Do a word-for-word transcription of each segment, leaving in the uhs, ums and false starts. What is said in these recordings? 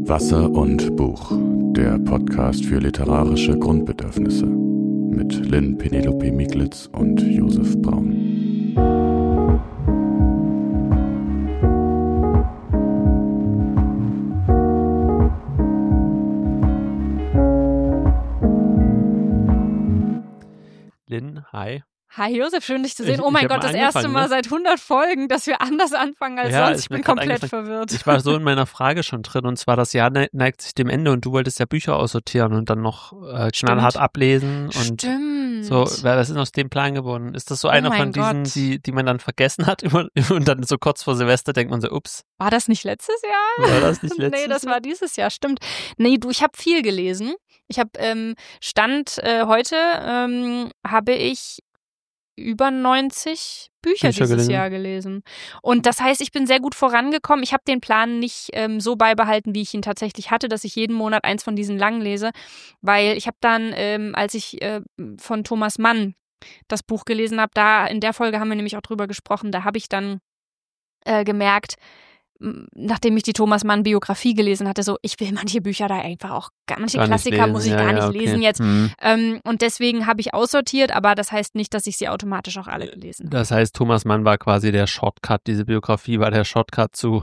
Wasser und Buch, der Podcast für literarische Grundbedürfnisse mit Lynn Penelope Miglitz und Josef Braun. Lynn, hi. Hi Josef, schön dich zu sehen. Ich- oh mein ich hab Gott, mal das erste Mal angefangen, ne? seit hundert Folgen, dass wir anders anfangen als Ja, sonst. ist Ich mir bin grad komplett eingefallen. verwirrt. Ich war so in meiner Frage schon drin, und zwar, das Jahr ne- neigt sich dem Ende und du wolltest ja Bücher aussortieren und dann noch äh, knallhart ablesen. Und Stimmt. so, was ist aus dem Plan geworden? Ist das so Oh einer mein von diesen, Gott. die, die man dann vergessen hat immer, und dann so kurz vor Silvester denkt man so, ups, War das nicht letztes Jahr? war das nicht letztes Nee, das Jahr? war dieses Jahr, stimmt. Nee, du, ich habe viel gelesen. Ich habe, ähm, Stand äh, heute ähm, habe ich über neunzig Bücher, Bücher dieses gelesen. Jahr gelesen. Und das heißt, ich bin sehr gut vorangekommen. Ich habe den Plan nicht ähm, so beibehalten, wie ich ihn tatsächlich hatte, dass ich jeden Monat eins von diesen langen lese, weil ich habe dann, ähm, als ich äh, von Thomas Mann das Buch gelesen habe, da in der Folge haben wir nämlich auch drüber gesprochen, da habe ich dann äh, gemerkt, m, nachdem ich die Thomas Mann Biografie gelesen hatte, so, ich will manche Bücher da einfach auch, gar- manche Gar nicht Klassiker lesen. muss ich Ja, gar ja, nicht okay. lesen jetzt. Hm. Ähm, und deswegen habe ich aussortiert, aber das heißt nicht, dass ich sie automatisch auch alle gelesen habe. Das heißt, Thomas Mann war quasi der Shortcut, diese Biografie war der Shortcut zu,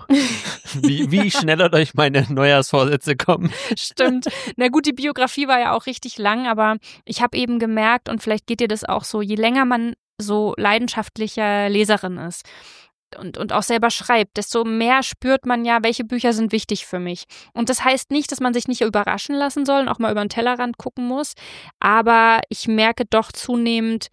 wie, wie ich schneller durch meine Neujahrsvorsätze komme. Stimmt. Na gut, die Biografie war ja auch richtig lang, aber ich habe eben gemerkt, und vielleicht geht dir das auch so, je länger man so leidenschaftlicher Leserin ist und, und auch selber schreibt, desto mehr spürt man ja, welche Bücher sind wichtig für mich. Und das heißt nicht, dass man sich nicht überraschen lassen soll und auch mal über den Tellerrand gucken muss, aber ich merke doch zunehmend,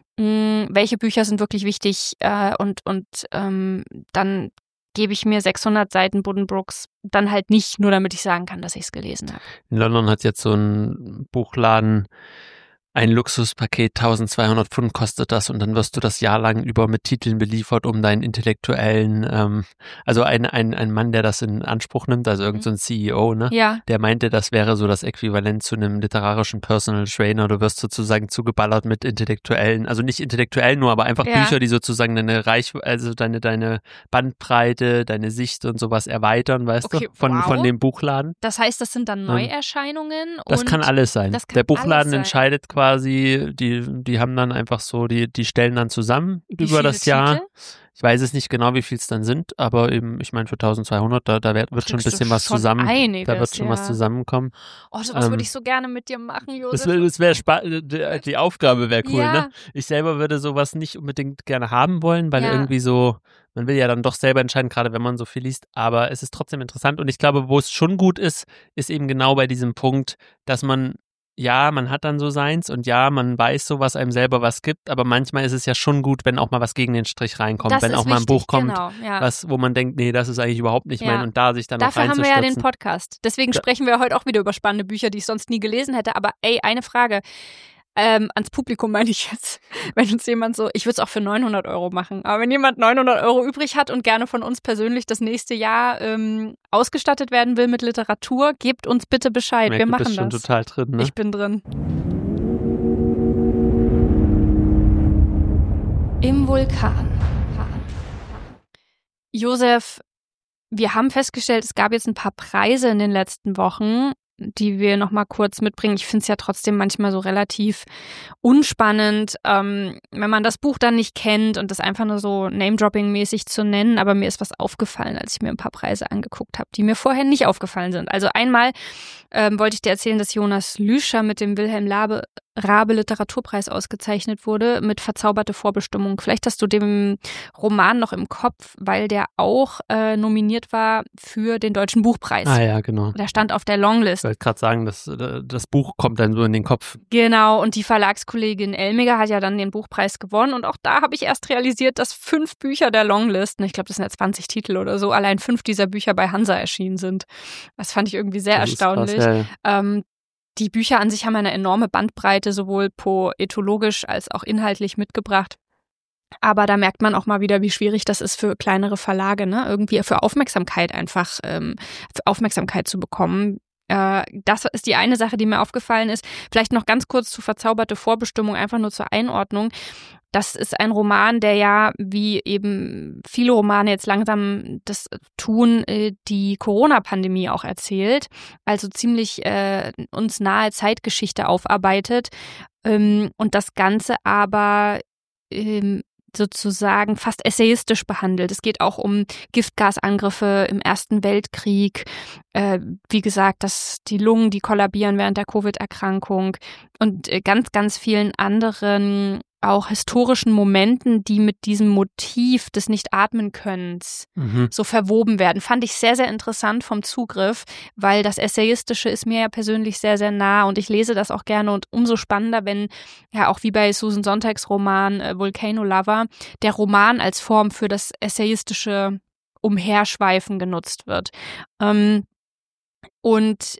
mh, welche Bücher sind wirklich wichtig, äh, und, und ähm, dann gebe ich mir sechshundert Seiten Buddenbrooks dann halt nicht, nur damit ich sagen kann, dass ich es gelesen habe. In London hat jetzt so ein Buchladen ein Luxuspaket, tausendzweihundert Pfund kostet das, und dann wirst du das Jahr lang über mit Titeln beliefert, um deinen intellektuellen, ähm, also ein, ein, ein Mann, der das in Anspruch nimmt, also irgend so ein C E O, ne? Ja. Der meinte, das wäre so das Äquivalent zu einem literarischen Personal Trainer. Du wirst sozusagen zugeballert mit intellektuellen, also nicht intellektuell nur, aber einfach Ja. Bücher, die sozusagen deine Reich, also deine, deine Bandbreite, deine Sicht und sowas erweitern, weißt Okay, du, von, wow. von dem Buchladen. Das heißt, das sind dann Neuerscheinungen? Das und kann alles sein. das kann Der Buchladen alles sein. entscheidet quasi, die, die haben dann einfach so, die, die stellen dann zusammen Wie über viele das Jahr. Titel? Ich weiß es nicht genau, wie viel es dann sind, aber eben, ich meine, für tausendzweihundert, da, da wird, wird schon ein Kriegst du bisschen was schon zusammen, einiges, da wird schon ja. was zusammenkommen. Oh, sowas Ähm, würde ich so gerne mit dir machen, Josef. Das wäre, das wär spa- die, die Aufgabe wäre cool, Ja. ne? Ich selber würde sowas nicht unbedingt gerne haben wollen, weil Ja. irgendwie so, man will ja dann doch selber entscheiden, gerade wenn man so viel liest, aber es ist trotzdem interessant, und ich glaube, wo es schon gut ist, ist eben genau bei diesem Punkt, dass man, ja, man hat dann so seins, und ja, man weiß so, was einem selber was gibt, aber manchmal ist es ja schon gut, wenn auch mal was gegen den Strich reinkommt, Das wenn ist auch mal ein wichtig, Buch kommt, genau, ja. was, wo man denkt, nee, das ist eigentlich überhaupt nicht Ja. mein, und da sich dann Dafür auch haben wir ja den reinzustürzen. Podcast. Deswegen Ja. sprechen wir heute auch wieder über spannende Bücher, die ich sonst nie gelesen hätte. Aber ey, eine Frage. Ähm, ans Publikum meine ich jetzt. Wenn uns jemand so, ich würde es auch für neunhundert Euro machen, aber wenn jemand neunhundert Euro übrig hat und gerne von uns persönlich das nächste Jahr ähm, ausgestattet werden will mit Literatur, gebt uns bitte Bescheid. Merk, wir du machen bist schon das. total drin, ne? Ich bin drin. Im Vulkan. Josef, wir haben festgestellt, es gab jetzt ein paar Preise in den letzten Wochen, die wir noch mal kurz mitbringen. Ich finde es ja trotzdem manchmal so relativ unspannend, ähm, wenn man das Buch dann nicht kennt und das einfach nur so Name-Dropping-mäßig zu nennen. Aber mir ist was aufgefallen, als ich mir ein paar Preise angeguckt habe, die mir vorher nicht aufgefallen sind. Also einmal ähm, wollte ich dir erzählen, dass Jonas Lüscher mit dem Wilhelm Labe Rabe Literaturpreis ausgezeichnet wurde mit Verzauberte Vorbestimmung. Vielleicht hast du den Roman noch im Kopf, weil der auch äh, nominiert war für den Deutschen Buchpreis. Ah ja, genau. Der stand auf der Longlist. Ich wollte gerade sagen, das, das Buch kommt dann so in den Kopf. Genau, und die Verlagskollegin Elmiger hat ja dann den Buchpreis gewonnen, und auch da habe ich erst realisiert, dass fünf Bücher der Longlist, ich glaube, das sind ja zwanzig Titel oder so, allein fünf dieser Bücher bei Hansa erschienen sind. Das fand ich irgendwie sehr Das ist erstaunlich. krass, ja, ja. Ähm, die Bücher an sich haben eine enorme Bandbreite, sowohl poetologisch als auch inhaltlich mitgebracht. Aber da merkt man auch mal wieder, wie schwierig das ist für kleinere Verlage, ne? Irgendwie für Aufmerksamkeit einfach, ähm, für Aufmerksamkeit zu bekommen. Äh, das ist die eine Sache, die mir aufgefallen ist. Vielleicht noch ganz kurz zu Verzauberte Vorbestimmung, einfach nur zur Einordnung. Das ist ein Roman, der ja, wie eben viele Romane jetzt langsam das tun, die Corona-Pandemie auch erzählt. Also ziemlich äh, uns nahe Zeitgeschichte aufarbeitet. Ähm, und das Ganze aber ähm, sozusagen fast essayistisch behandelt. Es geht auch um Giftgasangriffe im Ersten Weltkrieg. Äh, wie gesagt, dass die Lungen, die kollabieren während der Covid-Erkrankung und äh, ganz, ganz vielen anderen auch historischen Momenten, die mit diesem Motiv des Nicht-Atmen-Könnens mhm. so verwoben werden. Fand ich sehr, sehr interessant vom Zugriff, weil das Essayistische ist mir ja persönlich sehr, sehr nah und ich lese das auch gerne und umso spannender, wenn ja auch wie bei Susan Sontags Roman äh, Volcano Lover der Roman als Form für das essayistische Umherschweifen genutzt wird. Ähm, und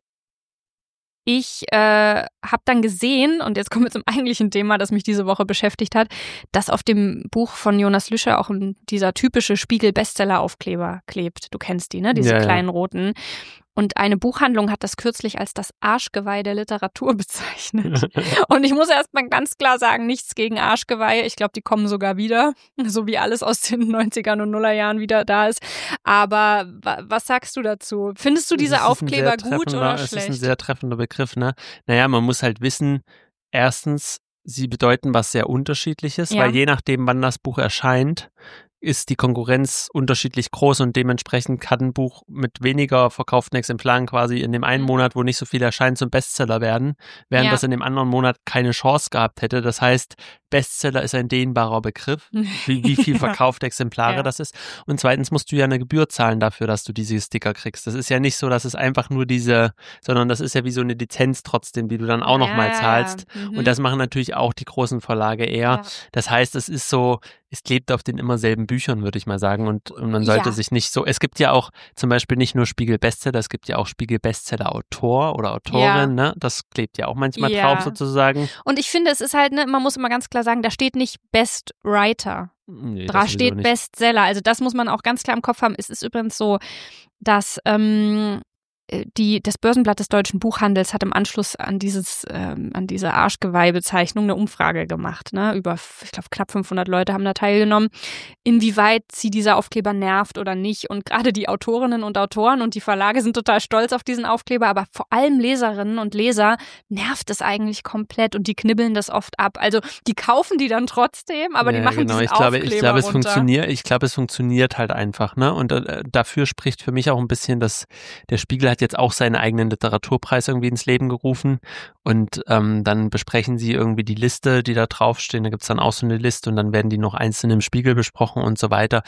Ich äh, habe dann gesehen, und jetzt kommen wir zum eigentlichen Thema, das mich diese Woche beschäftigt hat, dass auf dem Buch von Jonas Lüscher auch dieser typische Spiegel-Bestseller-Aufkleber klebt. Du kennst die, ne? Diese ja, kleinen ja. roten. Und eine Buchhandlung hat das kürzlich als das Arschgeweih der Literatur bezeichnet. Und ich muss erst mal ganz klar sagen, nichts gegen Arschgeweihe. Ich glaube, die kommen sogar wieder, so wie alles aus den neunzigern und Nullerjahren wieder da ist. Aber was sagst du dazu? Findest du diese Aufkleber gut oder schlecht? Es ist ein sehr treffender Begriff, ne? Naja, man muss halt wissen, erstens, sie bedeuten was sehr Unterschiedliches, ja. weil je nachdem, wann das Buch erscheint, ist die Konkurrenz unterschiedlich groß und dementsprechend kann ein Buch mit weniger verkauften Exemplaren quasi in dem einen Monat, wo nicht so viel erscheint, zum Bestseller werden, während ja. das in dem anderen Monat keine Chance gehabt hätte. Das heißt, Bestseller ist ein dehnbarer Begriff, wie, wie viel verkaufte Exemplare ja. das ist. Und zweitens musst du ja eine Gebühr zahlen dafür, dass du diese Sticker kriegst. Das ist ja nicht so, dass es einfach nur diese, sondern das ist ja wie so eine Lizenz trotzdem, die du dann auch nochmal ja, zahlst. Mhm. Und das machen natürlich auch die großen Verlage eher. Ja. Das heißt, es ist so, es klebt auf den immer selben Büchern, würde ich mal sagen. Und, und man sollte ja. sich nicht so, es gibt ja auch zum Beispiel nicht nur Spiegel-Bestseller, es gibt ja auch Spiegel-Bestseller-Autor oder Autorin, ja. ne? Das klebt ja auch manchmal ja. drauf sozusagen. Und ich finde, es ist halt, ne, man muss immer ganz klar sagen, da steht nicht Best Writer. Nee, da steht nicht. Bestseller. Also das muss man auch ganz klar im Kopf haben. Es ist übrigens so, dass ähm, Die, das Börsenblatt des deutschen Buchhandels hat im Anschluss an dieses, ähm, an diese Arschgeweih-Bezeichnung eine Umfrage gemacht. Ne? Über, ich glaube, knapp fünfhundert Leute haben da teilgenommen, inwieweit sie dieser Aufkleber nervt oder nicht. Und gerade die Autorinnen und Autoren und die Verlage sind total stolz auf diesen Aufkleber, aber vor allem Leserinnen und Leser nervt es eigentlich komplett und die knibbeln das oft ab. Also die kaufen die dann trotzdem, aber ja, die machen genau. diesen ich glaube, Aufkleber ich glaube, es runter. funktioniert. Ich glaube, es funktioniert halt einfach. Ne? Und äh, dafür spricht für mich auch ein bisschen, dass der Spiegel hat jetzt auch seinen eigenen Literaturpreis irgendwie ins Leben gerufen und ähm, dann besprechen sie irgendwie die Liste, die da draufstehen. Da gibt es dann auch so eine Liste und dann werden die noch einzeln im Spiegel besprochen und so weiter.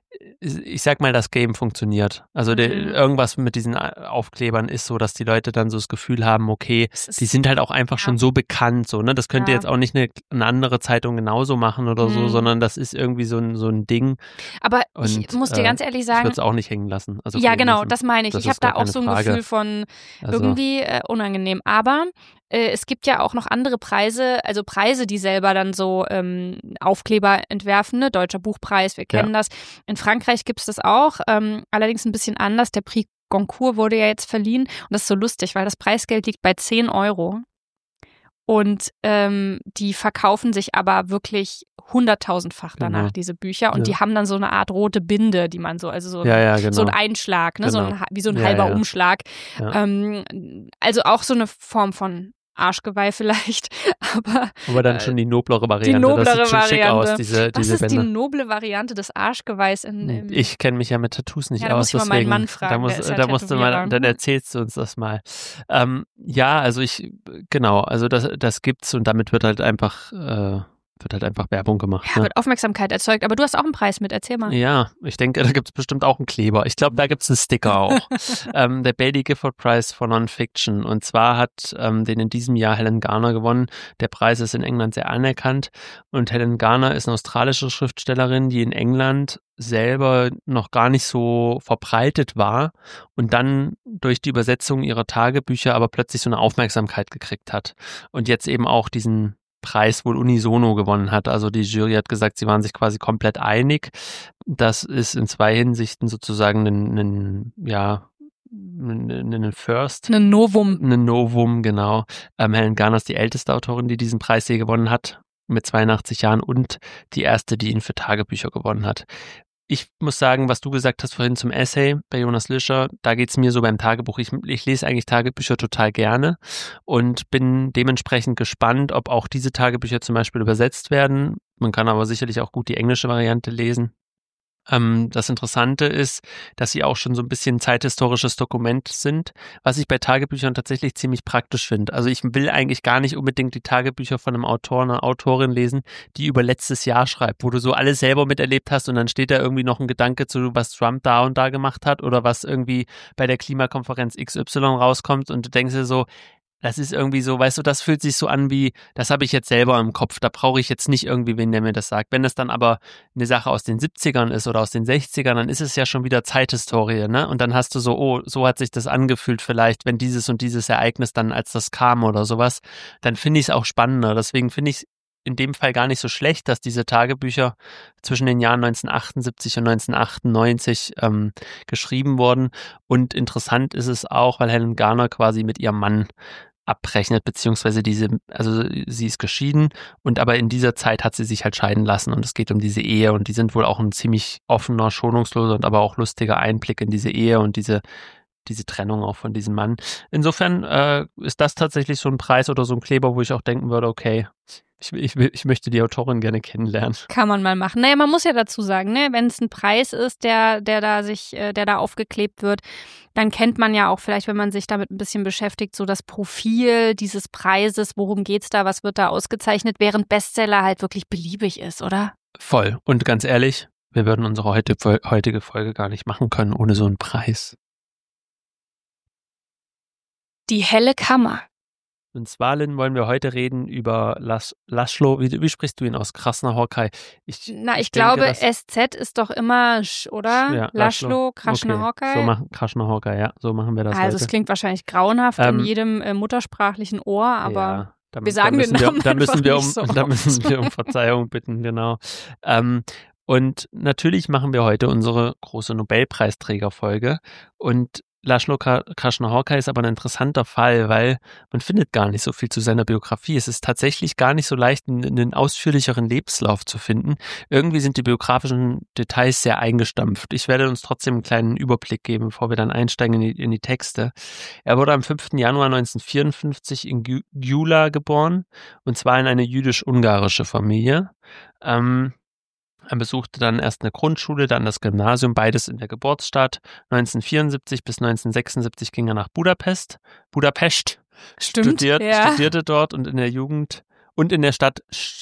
Ich sag mal, das Game funktioniert. Also der, mhm. irgendwas mit diesen Aufklebern ist so, dass die Leute dann so das Gefühl haben, okay, die sind halt auch einfach ja. schon so bekannt. So, ne? Das könnte ja. jetzt auch nicht eine, eine andere Zeitung genauso machen oder mhm. so, sondern das ist irgendwie so ein, so ein Ding. Aber und, ich muss dir ganz ehrlich sagen, ich würde es auch nicht hängen lassen. Also ja, genau, das meine ich. Ich habe da auch so ein Frage. Gefühl von irgendwie äh, unangenehm. Aber es gibt ja auch noch andere Preise, also Preise, die selber dann so ähm, Aufkleber entwerfen, ne? Deutscher Buchpreis, wir kennen ja. das. In Frankreich gibt es das auch, ähm, allerdings ein bisschen anders. Der Prix Goncourt wurde ja jetzt verliehen und das ist so lustig, weil das Preisgeld liegt bei zehn Euro und ähm, die verkaufen sich aber wirklich hunderttausendfach danach, genau. diese Bücher. Und ja. die haben dann so eine Art rote Binde, die man so, also so, ja, ja, genau. so ein Einschlag, ne? Genau. so ein, wie so ein ja, halber ja. Umschlag. Ja. Ähm, also auch so eine Form von Arschgeweih vielleicht, aber aber dann schon die noblere Variante. Die noblere das sieht schon Variante. Schick aus, diese, diese Was ist Bänder. Die noble Variante des Arschgeweihs? In, im ich kenne mich ja mit Tattoos nicht ja, da aus, muss ich deswegen. mal meinen Mann fragen, da muss, der ist ja da musst du mal, dann erzählst du uns das mal. Ähm, ja, also ich, genau, also das, das gibt's und damit wird halt einfach äh, wird halt einfach Werbung gemacht. Ja, ne? wird Aufmerksamkeit erzeugt. Aber du hast auch einen Preis mit, erzähl mal. Ja, ich denke, da gibt es bestimmt auch einen Kleber. Ich glaube, da gibt es einen Sticker auch. ähm, der Baillie Gifford Prize for Non-Fiction. Und zwar hat ähm, den in diesem Jahr Helen Garner gewonnen. Der Preis ist in England sehr anerkannt. Und Helen Garner ist eine australische Schriftstellerin, die in England selber noch gar nicht so verbreitet war und dann durch die Übersetzung ihrer Tagebücher aber plötzlich so eine Aufmerksamkeit gekriegt hat. Und jetzt eben auch diesen Preis wohl unisono gewonnen hat. Also die Jury hat gesagt, sie waren sich quasi komplett einig. Das ist in zwei Hinsichten sozusagen ein, ein ja, einen First. Ein Novum. Ein Novum, genau. Ähm, Helen Garner ist die älteste Autorin, die diesen Preis je gewonnen hat, mit zweiundachtzig Jahren, und die erste, die ihn für Tagebücher gewonnen hat. Ich muss sagen, was du gesagt hast vorhin zum Essay bei Jonas Lischer, da geht es mir so beim Tagebuch. Ich, ich lese eigentlich Tagebücher total gerne und bin dementsprechend gespannt, ob auch diese Tagebücher zum Beispiel übersetzt werden. Man kann aber sicherlich auch gut die englische Variante lesen. Ähm, das Interessante ist, dass sie auch schon so ein bisschen zeithistorisches Dokument sind, was ich bei Tagebüchern tatsächlich ziemlich praktisch finde. Also ich will eigentlich gar nicht unbedingt die Tagebücher von einem Autor, einer Autorin lesen, die über letztes Jahr schreibt, wo du so alles selber miterlebt hast und dann steht da irgendwie noch ein Gedanke zu, was Trump da und da gemacht hat oder was irgendwie bei der Klimakonferenz X Y rauskommt und du denkst dir so, das ist irgendwie so, weißt du, das fühlt sich so an wie, das habe ich jetzt selber im Kopf, da brauche ich jetzt nicht irgendwie wen, der mir das sagt. Wenn das dann aber eine Sache aus den siebzigern ist oder aus den sechzigern, dann ist es ja schon wieder Zeithistorie, ne? Und dann hast du so, oh, so hat sich das angefühlt vielleicht, wenn dieses und dieses Ereignis dann, als das kam oder sowas, dann finde ich es auch spannender. Deswegen finde ich es in dem Fall gar nicht so schlecht, dass diese Tagebücher zwischen den Jahren neunzehnhundertachtundsiebzig und neunzehnhundertachtundneunzig ähm, geschrieben wurden. Und interessant ist es auch, weil Helen Garner quasi mit ihrem Mann abrechnet, beziehungsweise diese, also sie ist geschieden und aber in dieser Zeit hat sie sich halt scheiden lassen und es geht um diese Ehe und die sind wohl auch ein ziemlich offener, schonungsloser und aber auch lustiger Einblick in diese Ehe und diese diese Trennung auch von diesem Mann. Insofern äh, ist das tatsächlich so ein Preis oder so ein Kleber, wo ich auch denken würde, okay, ich, ich, ich möchte die Autorin gerne kennenlernen. Kann man mal machen. Naja, man muss ja dazu sagen, ne, wenn es ein Preis ist, der, der da sich, der da aufgeklebt wird, dann kennt man ja auch vielleicht, wenn man sich damit ein bisschen beschäftigt, so das Profil dieses Preises, worum geht's da, was wird da ausgezeichnet, während Bestseller halt wirklich beliebig ist, oder? Voll. Und ganz ehrlich, wir würden unsere heute, heutige Folge gar nicht machen können ohne so einen Preis. Die helle Kammer. Und zwar, Lynn, wollen wir heute reden über Las- Laszlo, wie, wie sprichst du ihn aus? Krasznahorkai. Ich, Na, ich, ich glaube, denke, S Z ist doch immer, sch, oder? Ja, Laszlo, Krasznahorkai. Okay. So machen Krasznahorkai, ja, so machen wir das Also heute. es klingt wahrscheinlich grauenhaft Ähm, in jedem äh, muttersprachlichen Ohr, aber ja, da, wir sagen da den müssen Namen wir, da müssen wir um, nicht so Da müssen oft. wir um Verzeihung bitten, genau. Ähm, und natürlich machen wir heute unsere große Nobelpreisträgerfolge und Laszlo Krasznahorkai ist aber ein interessanter Fall, weil man findet gar nicht so viel zu seiner Biografie. Es ist tatsächlich gar nicht so leicht, einen, einen ausführlicheren Lebenslauf zu finden. Irgendwie sind die biografischen Details sehr eingestampft. Ich werde uns trotzdem einen kleinen Überblick geben, bevor wir dann einsteigen in die, in die Texte. Er wurde am fünften Januar neunzehnhundertvierundfünfzig in Gyula geboren, und zwar in eine jüdisch-ungarische Familie. Ähm, Er besuchte dann erst eine Grundschule, dann das Gymnasium, beides in der Geburtsstadt. neunzehnhundertvierundsiebzig bis neunzehnhundertsechsundsiebzig ging er nach Budapest, Budapest, Stimmt, studiert, ja. studierte dort und in der Jugend und in der Stadt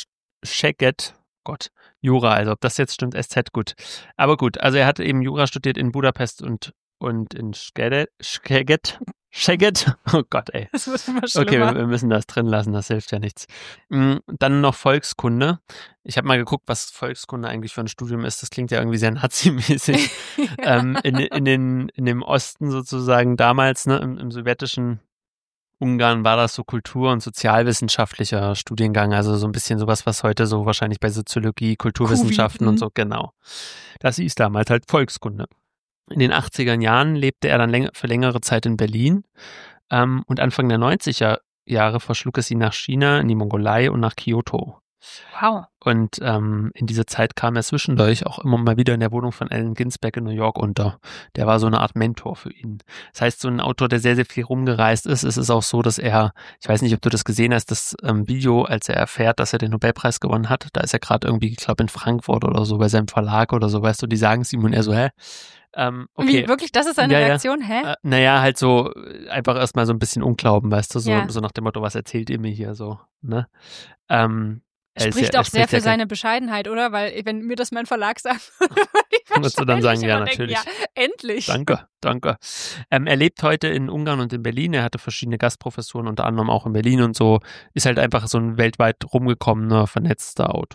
Szeged, Gott, Jura, also ob das jetzt stimmt, S Z, gut. Aber gut, also er hatte eben Jura studiert in Budapest und, und in Szeged, Szeged, Szeged, oh Gott, ey. Das wird immer schlimmer. Okay, wir, wir müssen das drin lassen, das hilft ja nichts. Dann noch Volkskunde. Ich habe mal geguckt, was Volkskunde eigentlich für ein Studium ist. Das klingt ja irgendwie sehr nazimäßig. ähm, in, in, den, in dem Osten sozusagen damals, ne, im, im sowjetischen Ungarn war das so Kultur- und sozialwissenschaftlicher Studiengang, also so ein bisschen sowas, was heute so wahrscheinlich bei Soziologie, Kulturwissenschaften Kuvi, und so, genau. Das hieß damals halt Volkskunde. In den achtziger Jahren lebte er dann läng- für längere Zeit in Berlin ähm, und Anfang der neunziger Jahre verschlug es ihn nach China, in die Mongolei und nach Kyoto. Wow. Und ähm, in dieser Zeit kam er zwischendurch auch immer mal wieder in der Wohnung von Allen Ginsberg in New York unter. Der war so eine Art Mentor für ihn. Das heißt, so ein Autor, der sehr, sehr viel rumgereist ist. Es ist auch so, dass er, ich weiß nicht, ob du das gesehen hast, das ähm, Video, als er erfährt, dass er den Nobelpreis gewonnen hat. Da ist er gerade irgendwie, ich glaube, in Frankfurt oder so, bei seinem Verlag oder so, weißt du, die sagen es ihm und er so, hä? Ähm, okay. Wie, wirklich? Das ist seine Ja, ja. Reaktion? Hä? Äh, naja, halt so äh, einfach erstmal so ein bisschen Unglauben, weißt du, so, Ja. so nach dem Motto, was erzählt ihr mir hier so, ne? Ähm, er ist Spricht ja, er auch sehr spricht für ja kein- seine Bescheidenheit, oder? Weil, wenn mir das mein Verlag sagt, würde ich Würdest du dann sagen, wahrscheinlich ja, immer denken, natürlich. ja, endlich. Danke, danke. Ähm, er lebt heute in Ungarn und in Berlin. Er hatte verschiedene Gastprofessuren, unter anderem auch in Berlin und so. Ist halt einfach so ein weltweit rumgekommener, vernetzter Autor.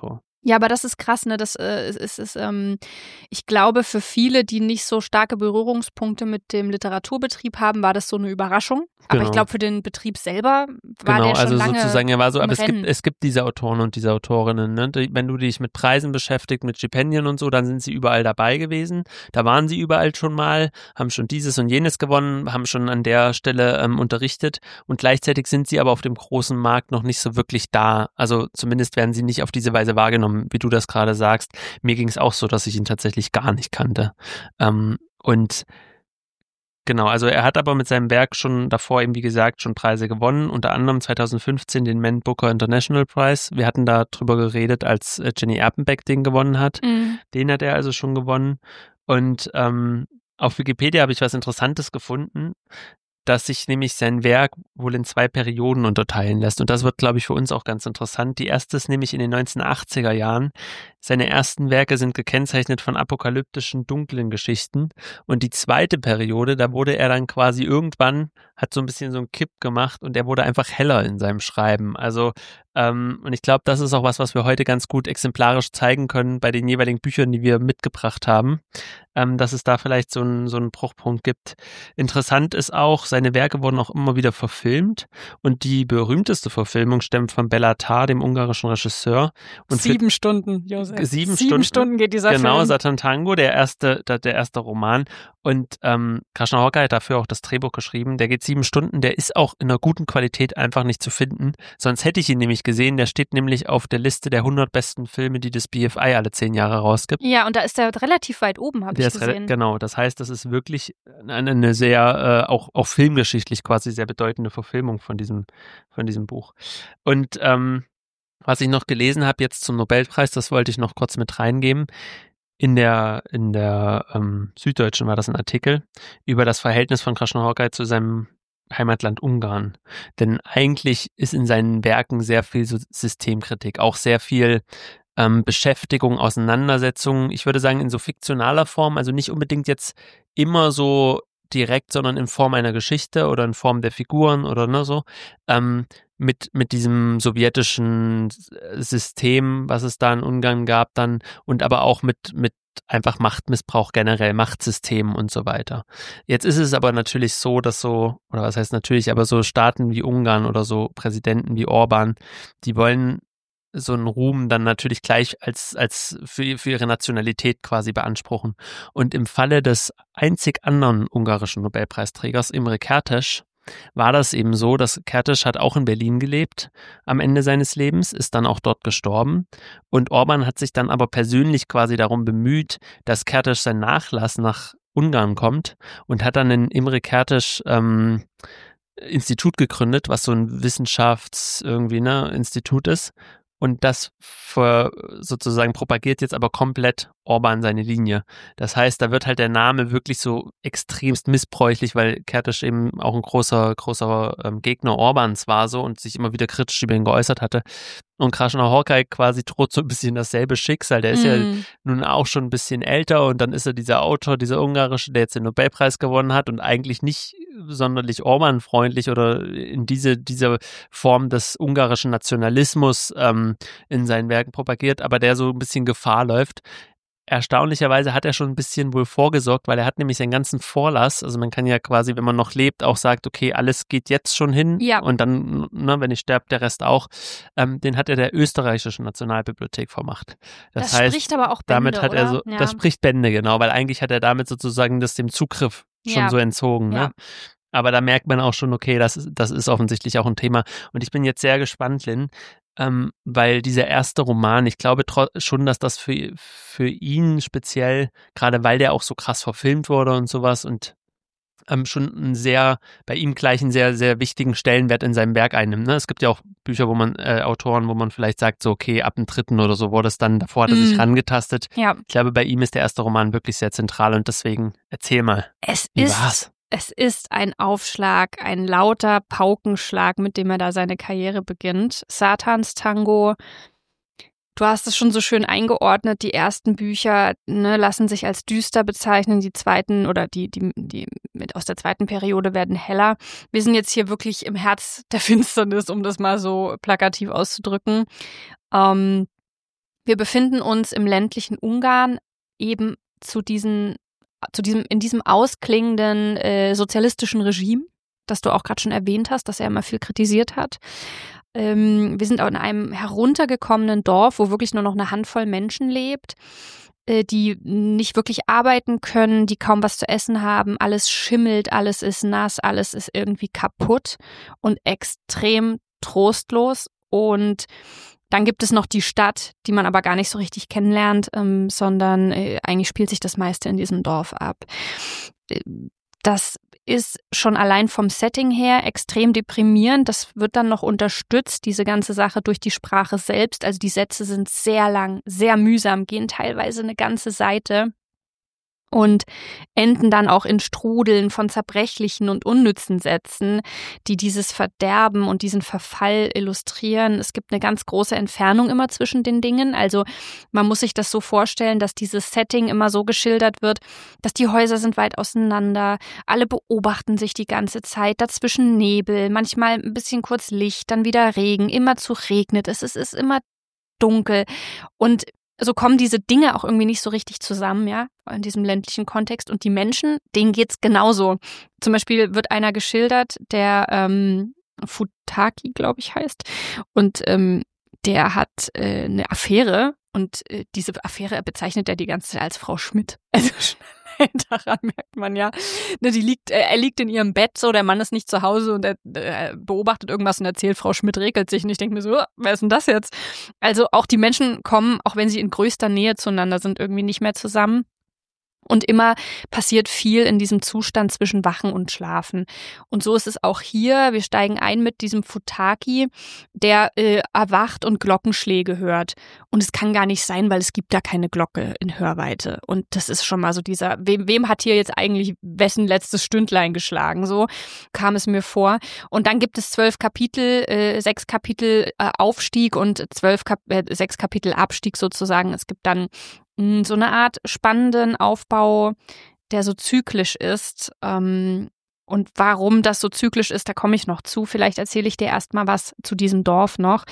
Ja, aber das ist krass, ne? Das äh, ist, ist ähm, ich glaube, für viele, die nicht so starke Berührungspunkte mit dem Literaturbetrieb haben, war das so eine Überraschung. Aber Genau. ich glaube, für den Betrieb selber war Genau, der schon also lange sozusagen, er war so, im aber es gibt, Rennen. es gibt diese Autoren und diese Autorinnen, ne? Die, wenn du dich mit Preisen beschäftigst, mit Stipendien und so, dann sind sie überall dabei gewesen. Da waren sie überall schon mal, haben schon dieses und jenes gewonnen, haben schon an der Stelle ähm, unterrichtet und gleichzeitig sind sie aber auf dem großen Markt noch nicht so wirklich da. Also zumindest werden sie nicht auf diese Weise wahrgenommen, wie du das gerade sagst. Mir ging es auch so, dass ich ihn tatsächlich gar nicht kannte. Ähm, und Genau, also er hat aber mit seinem Werk schon davor eben, wie gesagt, schon Preise gewonnen, unter anderem zweitausendfünfzehn den Man Booker International Prize. Wir hatten da drüber geredet, als Jenny Erpenbeck den gewonnen hat. Mhm. Den hat er also schon gewonnen. Und ähm, auf Wikipedia habe ich was Interessantes gefunden, dass sich nämlich sein Werk wohl in zwei Perioden unterteilen lässt. Und das wird, glaube ich, für uns auch ganz interessant. Die erste ist nämlich in den neunzehnhundertachtziger Jahren. Seine ersten Werke sind gekennzeichnet von apokalyptischen, dunklen Geschichten. Und die zweite Periode, da wurde er dann quasi irgendwann, hat so ein bisschen so einen Kipp gemacht und er wurde einfach heller in seinem Schreiben. Also, ähm, und ich glaube, das ist auch was, was wir heute ganz gut exemplarisch zeigen können bei den jeweiligen Büchern, die wir mitgebracht haben, ähm, dass es da vielleicht so einen, so einen Bruchpunkt gibt. Interessant ist auch, seine Werke wurden auch immer wieder verfilmt und die berühmteste Verfilmung stammt von Bela Tar, dem ungarischen Regisseur. Und sieben Stunden, Josef. Sieben, sieben Stunden, Stunden geht dieser genau, Film. Satan Tango, der erste, der, der erste Roman. Und ähm, Krasznahorkai hat dafür auch das Drehbuch geschrieben. Der geht sieben Stunden, der ist auch in einer guten Qualität einfach nicht zu finden. Sonst hätte ich ihn nämlich gesehen. Der steht nämlich auf der Liste der hundert besten Filme, die das B F I alle zehn Jahre rausgibt. Ja, und da ist er relativ weit oben, habe ich gesehen. Genau, das heißt, das ist wirklich eine, eine sehr, äh, auch, auch filmgeschichtlich quasi sehr bedeutende Verfilmung von diesem, von diesem Buch. Und ähm, was ich noch gelesen habe jetzt zum Nobelpreis, das wollte ich noch kurz mit reingeben. In der, in der ähm, Süddeutschen war das ein Artikel über das Verhältnis von Krasznahorkai zu seinem Heimatland Ungarn. Denn eigentlich ist in seinen Werken sehr viel so Systemkritik, auch sehr viel ähm, Beschäftigung, Auseinandersetzung. Ich würde sagen, in so fiktionaler Form, also nicht unbedingt jetzt immer so direkt, sondern in Form einer Geschichte oder in Form der Figuren oder ne, so, ähm, mit, mit diesem sowjetischen System, was es da in Ungarn gab dann und aber auch mit, mit einfach Machtmissbrauch generell, Machtsystemen und so weiter. Jetzt ist es aber natürlich so, dass so, oder was heißt natürlich, aber so Staaten wie Ungarn oder so Präsidenten wie Orban, die wollen so einen Ruhm dann natürlich gleich als, als für, für ihre Nationalität quasi beanspruchen. Und im Falle des einzig anderen ungarischen Nobelpreisträgers, Imre Kertész, war das eben so, dass Kertész hat auch in Berlin gelebt am Ende seines Lebens, ist dann auch dort gestorben und Orban hat sich dann aber persönlich quasi darum bemüht, dass Kertész sein Nachlass nach Ungarn kommt und hat dann in Imre Kertész ähm, Institut gegründet, was so ein Wissenschafts irgendwie ne Institut ist. Und das für, sozusagen propagiert jetzt aber komplett Orban seine Linie. Das heißt, da wird halt der Name wirklich so extremst missbräuchlich, weil Kertész eben auch ein großer, großer ähm, Gegner Orbans war so und sich immer wieder kritisch über ihn geäußert hatte. Und Krasznahorkai quasi droht so ein bisschen dasselbe Schicksal. Der ist mm. ja nun auch schon ein bisschen älter und dann ist er dieser Autor, dieser ungarische, der jetzt den Nobelpreis gewonnen hat und eigentlich nicht sonderlich Orban-freundlich oder in diese, diese Form des ungarischen Nationalismus ähm, in seinen Werken propagiert, aber der so ein bisschen Gefahr läuft. Erstaunlicherweise hat er schon ein bisschen wohl vorgesorgt, weil er hat nämlich seinen ganzen Vorlass, also man kann ja quasi, wenn man noch lebt, auch sagt, okay, alles geht jetzt schon hin ja. und dann, ne, wenn ich sterbe, der Rest auch, ähm, den hat er der österreichischen Nationalbibliothek vermacht. Das, das heißt, spricht aber auch Bände, damit hat er so, ja. das spricht Bände, genau, weil eigentlich hat er damit sozusagen das dem Zugriff schon ja. so entzogen, ne? Ja. Aber da merkt man auch schon, okay, das ist, das ist offensichtlich auch ein Thema und ich bin jetzt sehr gespannt, Lynn, Ähm, weil dieser erste Roman, ich glaube tro- schon, dass das für, für ihn speziell, gerade weil der auch so krass verfilmt wurde und sowas und ähm, schon einen sehr, bei ihm gleich einen sehr, sehr wichtigen Stellenwert in seinem Werk einnimmt. Ne? Es gibt ja auch Bücher, wo man, äh, Autoren, wo man vielleicht sagt, so okay, ab dem dritten oder so wurde es dann, davor hat er mm. sich rangetastet. Ja. Ich glaube, bei ihm ist der erste Roman wirklich sehr zentral und deswegen erzähl mal. Es wie ist war's? Es ist ein Aufschlag, ein lauter Paukenschlag, mit dem er da seine Karriere beginnt. Satans Tango, du hast es schon so schön eingeordnet, die ersten Bücher ne, lassen sich als düster bezeichnen, die zweiten oder die, die, die mit aus der zweiten Periode werden heller. Wir sind jetzt hier wirklich im Herz der Finsternis, um das mal so plakativ auszudrücken. Ähm, Wir befinden uns im ländlichen Ungarn eben zu diesen, zu diesem, in diesem ausklingenden äh, sozialistischen Regime, das du auch gerade schon erwähnt hast, das er immer viel kritisiert hat. Ähm, wir sind auch in einem heruntergekommenen Dorf, wo wirklich nur noch eine Handvoll Menschen lebt, äh, die nicht wirklich arbeiten können, die kaum was zu essen haben. Alles schimmelt, alles ist nass, alles ist irgendwie kaputt und extrem trostlos. Und dann gibt es noch die Stadt, die man aber gar nicht so richtig kennenlernt, ähm, sondern äh, eigentlich spielt sich das meiste in diesem Dorf ab. Das ist schon allein vom Setting her extrem deprimierend. Das wird dann noch unterstützt, diese ganze Sache, durch die Sprache selbst. Also die Sätze sind sehr lang, sehr mühsam, gehen teilweise eine ganze Seite und enden dann auch in Strudeln von zerbrechlichen und unnützen Sätzen, die dieses Verderben und diesen Verfall illustrieren. Es gibt eine ganz große Entfernung immer zwischen den Dingen. Also man muss sich das so vorstellen, dass dieses Setting immer so geschildert wird, dass die Häuser sind weit auseinander, alle beobachten sich die ganze Zeit, dazwischen Nebel, manchmal ein bisschen kurz Licht, dann wieder Regen, immerzu regnet es, es ist immer dunkel und so kommen diese Dinge auch irgendwie nicht so richtig zusammen, ja, in diesem ländlichen Kontext. Und die Menschen, denen geht's genauso. Zum Beispiel wird einer geschildert, der ähm, Futaki, glaube ich, heißt. Und ähm, der hat äh, eine Affäre. Und äh, diese Affäre bezeichnet er die ganze Zeit als Frau Schmidt. Also daran merkt man ja, ne, die liegt, äh, er liegt in ihrem Bett, so, der Mann ist nicht zu Hause und er äh, beobachtet irgendwas und erzählt, Frau Schmidt regelt sich. Und ich denke mir so, wer ist denn das jetzt? Also auch die Menschen kommen, auch wenn sie in größter Nähe zueinander sind, irgendwie nicht mehr zusammen. Und immer passiert viel in diesem Zustand zwischen Wachen und Schlafen. Und so ist es auch hier. Wir steigen ein mit diesem Futaki, der äh, erwacht und Glockenschläge hört. Und es kann gar nicht sein, weil es gibt da keine Glocke in Hörweite. Und das ist schon mal so dieser, wem, wem hat hier jetzt eigentlich wessen letztes Stündlein geschlagen? So kam es mir vor. Und dann gibt es zwölf Kapitel, äh, sechs Kapitel äh, Aufstieg und zwölf Kap- äh, sechs Kapitel Abstieg sozusagen. Es gibt dann so eine Art spannenden Aufbau, der so zyklisch ist. Und warum das so zyklisch ist, da komme ich noch zu. Vielleicht erzähle ich dir erstmal was zu diesem Dorf noch.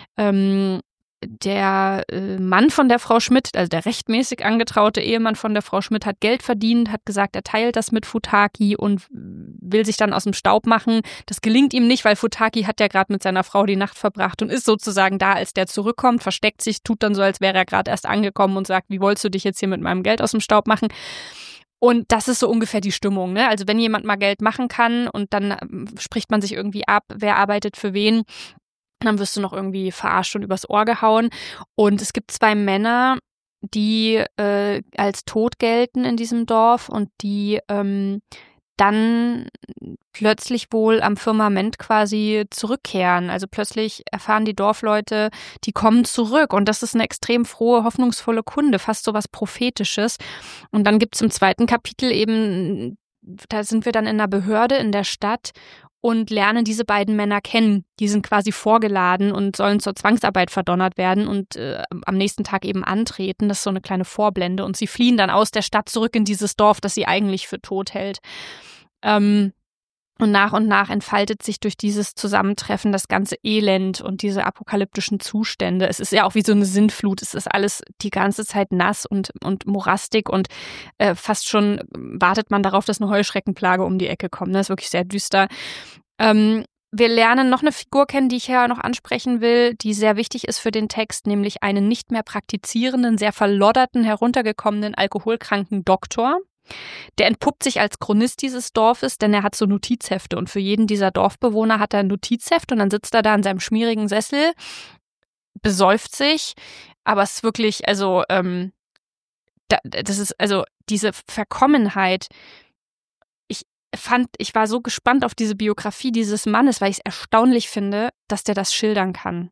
Der Mann von der Frau Schmidt, also der rechtmäßig angetraute Ehemann von der Frau Schmidt, hat Geld verdient, hat gesagt, er teilt das mit Futaki und will sich dann aus dem Staub machen. Das gelingt ihm nicht, weil Futaki hat ja gerade mit seiner Frau die Nacht verbracht und ist sozusagen da, als der zurückkommt, versteckt sich, tut dann so, als wäre er gerade erst angekommen und sagt, wie wolltest du dich jetzt hier mit meinem Geld aus dem Staub machen? Und das ist so ungefähr die Stimmung, ne? Also wenn jemand mal Geld machen kann und dann spricht man sich irgendwie ab, wer arbeitet für wen, dann wirst du noch irgendwie verarscht und übers Ohr gehauen. Und es gibt zwei Männer, die äh, als tot gelten in diesem Dorf und die ähm, dann plötzlich wohl am Firmament quasi zurückkehren. Also plötzlich erfahren die Dorfleute, die kommen zurück. Und das ist eine extrem frohe, hoffnungsvolle Kunde, fast so was Prophetisches. Und dann gibt es im zweiten Kapitel eben, da sind wir dann in einer Behörde in der Stadt und lernen diese beiden Männer kennen. Die sind quasi vorgeladen und sollen zur Zwangsarbeit verdonnert werden und äh, am nächsten Tag eben antreten. Das ist so eine kleine Vorblende. Und sie fliehen dann aus der Stadt zurück in dieses Dorf, das sie eigentlich für tot hält. Ähm, und nach und nach entfaltet sich durch dieses Zusammentreffen das ganze Elend und diese apokalyptischen Zustände. Es ist ja auch wie so eine Sintflut. Es ist alles die ganze Zeit nass und, und morastig und äh, fast schon wartet man darauf, dass eine Heuschreckenplage um die Ecke kommt. Das ist wirklich sehr düster. Ähm, wir lernen noch eine Figur kennen, die ich ja noch ansprechen will, die sehr wichtig ist für den Text, nämlich einen nicht mehr praktizierenden, sehr verlodderten, heruntergekommenen, alkoholkranken Doktor. Der entpuppt sich als Chronist dieses Dorfes, denn er hat so Notizhefte und für jeden dieser Dorfbewohner hat er ein Notizheft und dann sitzt er da in seinem schmierigen Sessel, besäuft sich, aber es ist wirklich, also ähm, da, das ist, also diese Verkommenheit, ich fand, ich war so gespannt auf diese Biografie dieses Mannes, weil ich es erstaunlich finde, dass der das schildern kann.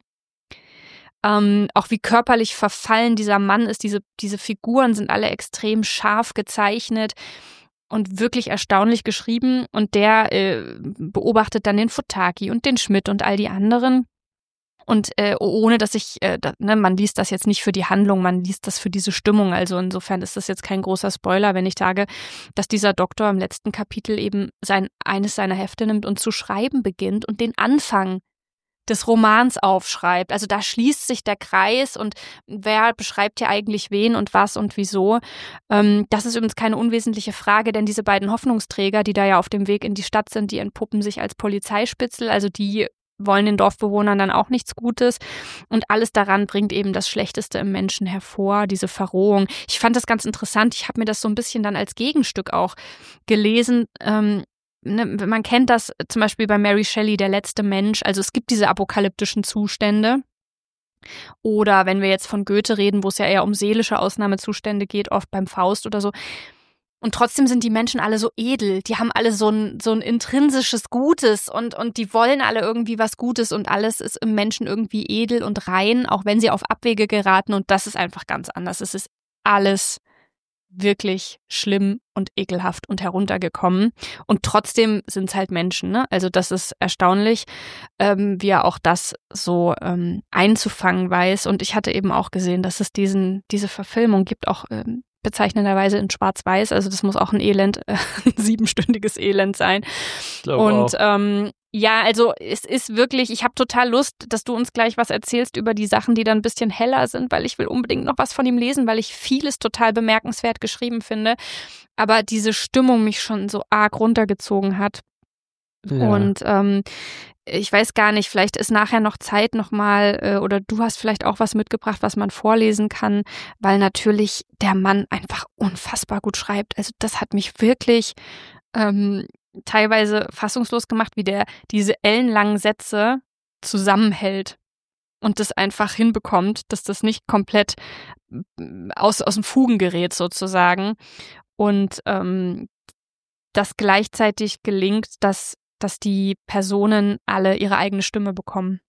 Ähm, auch wie körperlich verfallen dieser Mann ist. Diese, diese Figuren sind alle extrem scharf gezeichnet und wirklich erstaunlich geschrieben. Und der äh, beobachtet dann den Futaki und den Schmidt und all die anderen. Und äh, ohne, dass ich, äh, da, ne, man liest das jetzt nicht für die Handlung, man liest das für diese Stimmung. Also insofern ist das jetzt kein großer Spoiler, wenn ich sage, dass dieser Doktor im letzten Kapitel eben sein eines seiner Hefte nimmt und zu schreiben beginnt und den Anfang des Romans aufschreibt. Also da schließt sich der Kreis und wer beschreibt hier eigentlich wen und was und wieso. Ähm, das ist übrigens keine unwesentliche Frage, denn diese beiden Hoffnungsträger, die da ja auf dem Weg in die Stadt sind, die entpuppen sich als Polizeispitzel, also die wollen den Dorfbewohnern dann auch nichts Gutes und alles daran bringt eben das Schlechteste im Menschen hervor, diese Verrohung. Ich fand das ganz interessant, ich habe mir das so ein bisschen dann als Gegenstück auch gelesen. Ähm, ne, man kennt das zum Beispiel bei Mary Shelley, Der letzte Mensch, also es gibt diese apokalyptischen Zustände. Oder wenn wir jetzt von Goethe reden, wo es ja eher um seelische Ausnahmezustände geht, oft beim Faust oder so. Und trotzdem sind die Menschen alle so edel. Die haben alle so ein, so ein intrinsisches Gutes und, und die wollen alle irgendwie was Gutes und alles ist im Menschen irgendwie edel und rein, auch wenn sie auf Abwege geraten. Und das ist einfach ganz anders. Es ist alles wirklich schlimm und ekelhaft und heruntergekommen. Und trotzdem sind es halt Menschen, ne? Also das ist erstaunlich, ähm, wie er auch das so ähm, einzufangen weiß. Und ich hatte eben auch gesehen, dass es diesen diese Verfilmung gibt, auch ähm, bezeichnenderweise in Schwarz-Weiß, also das muss auch ein Elend, äh, ein siebenstündiges Elend sein. Und ähm, ja, also es ist wirklich, ich habe total Lust, dass du uns gleich was erzählst über die Sachen, die dann ein bisschen heller sind, weil ich will unbedingt noch was von ihm lesen, weil ich vieles total bemerkenswert geschrieben finde, aber diese Stimmung mich schon so arg runtergezogen hat. Ja. Und ähm, ich weiß gar nicht, vielleicht ist nachher noch Zeit nochmal äh, oder du hast vielleicht auch was mitgebracht, was man vorlesen kann, weil natürlich der Mann einfach unfassbar gut schreibt. Also das hat mich wirklich ähm, teilweise fassungslos gemacht, wie der diese ellenlangen Sätze zusammenhält und das einfach hinbekommt, dass das nicht komplett aus, aus den Fugen gerät sozusagen und ähm, dass gleichzeitig gelingt, dass dass die Personen alle ihre eigene Stimme bekommen.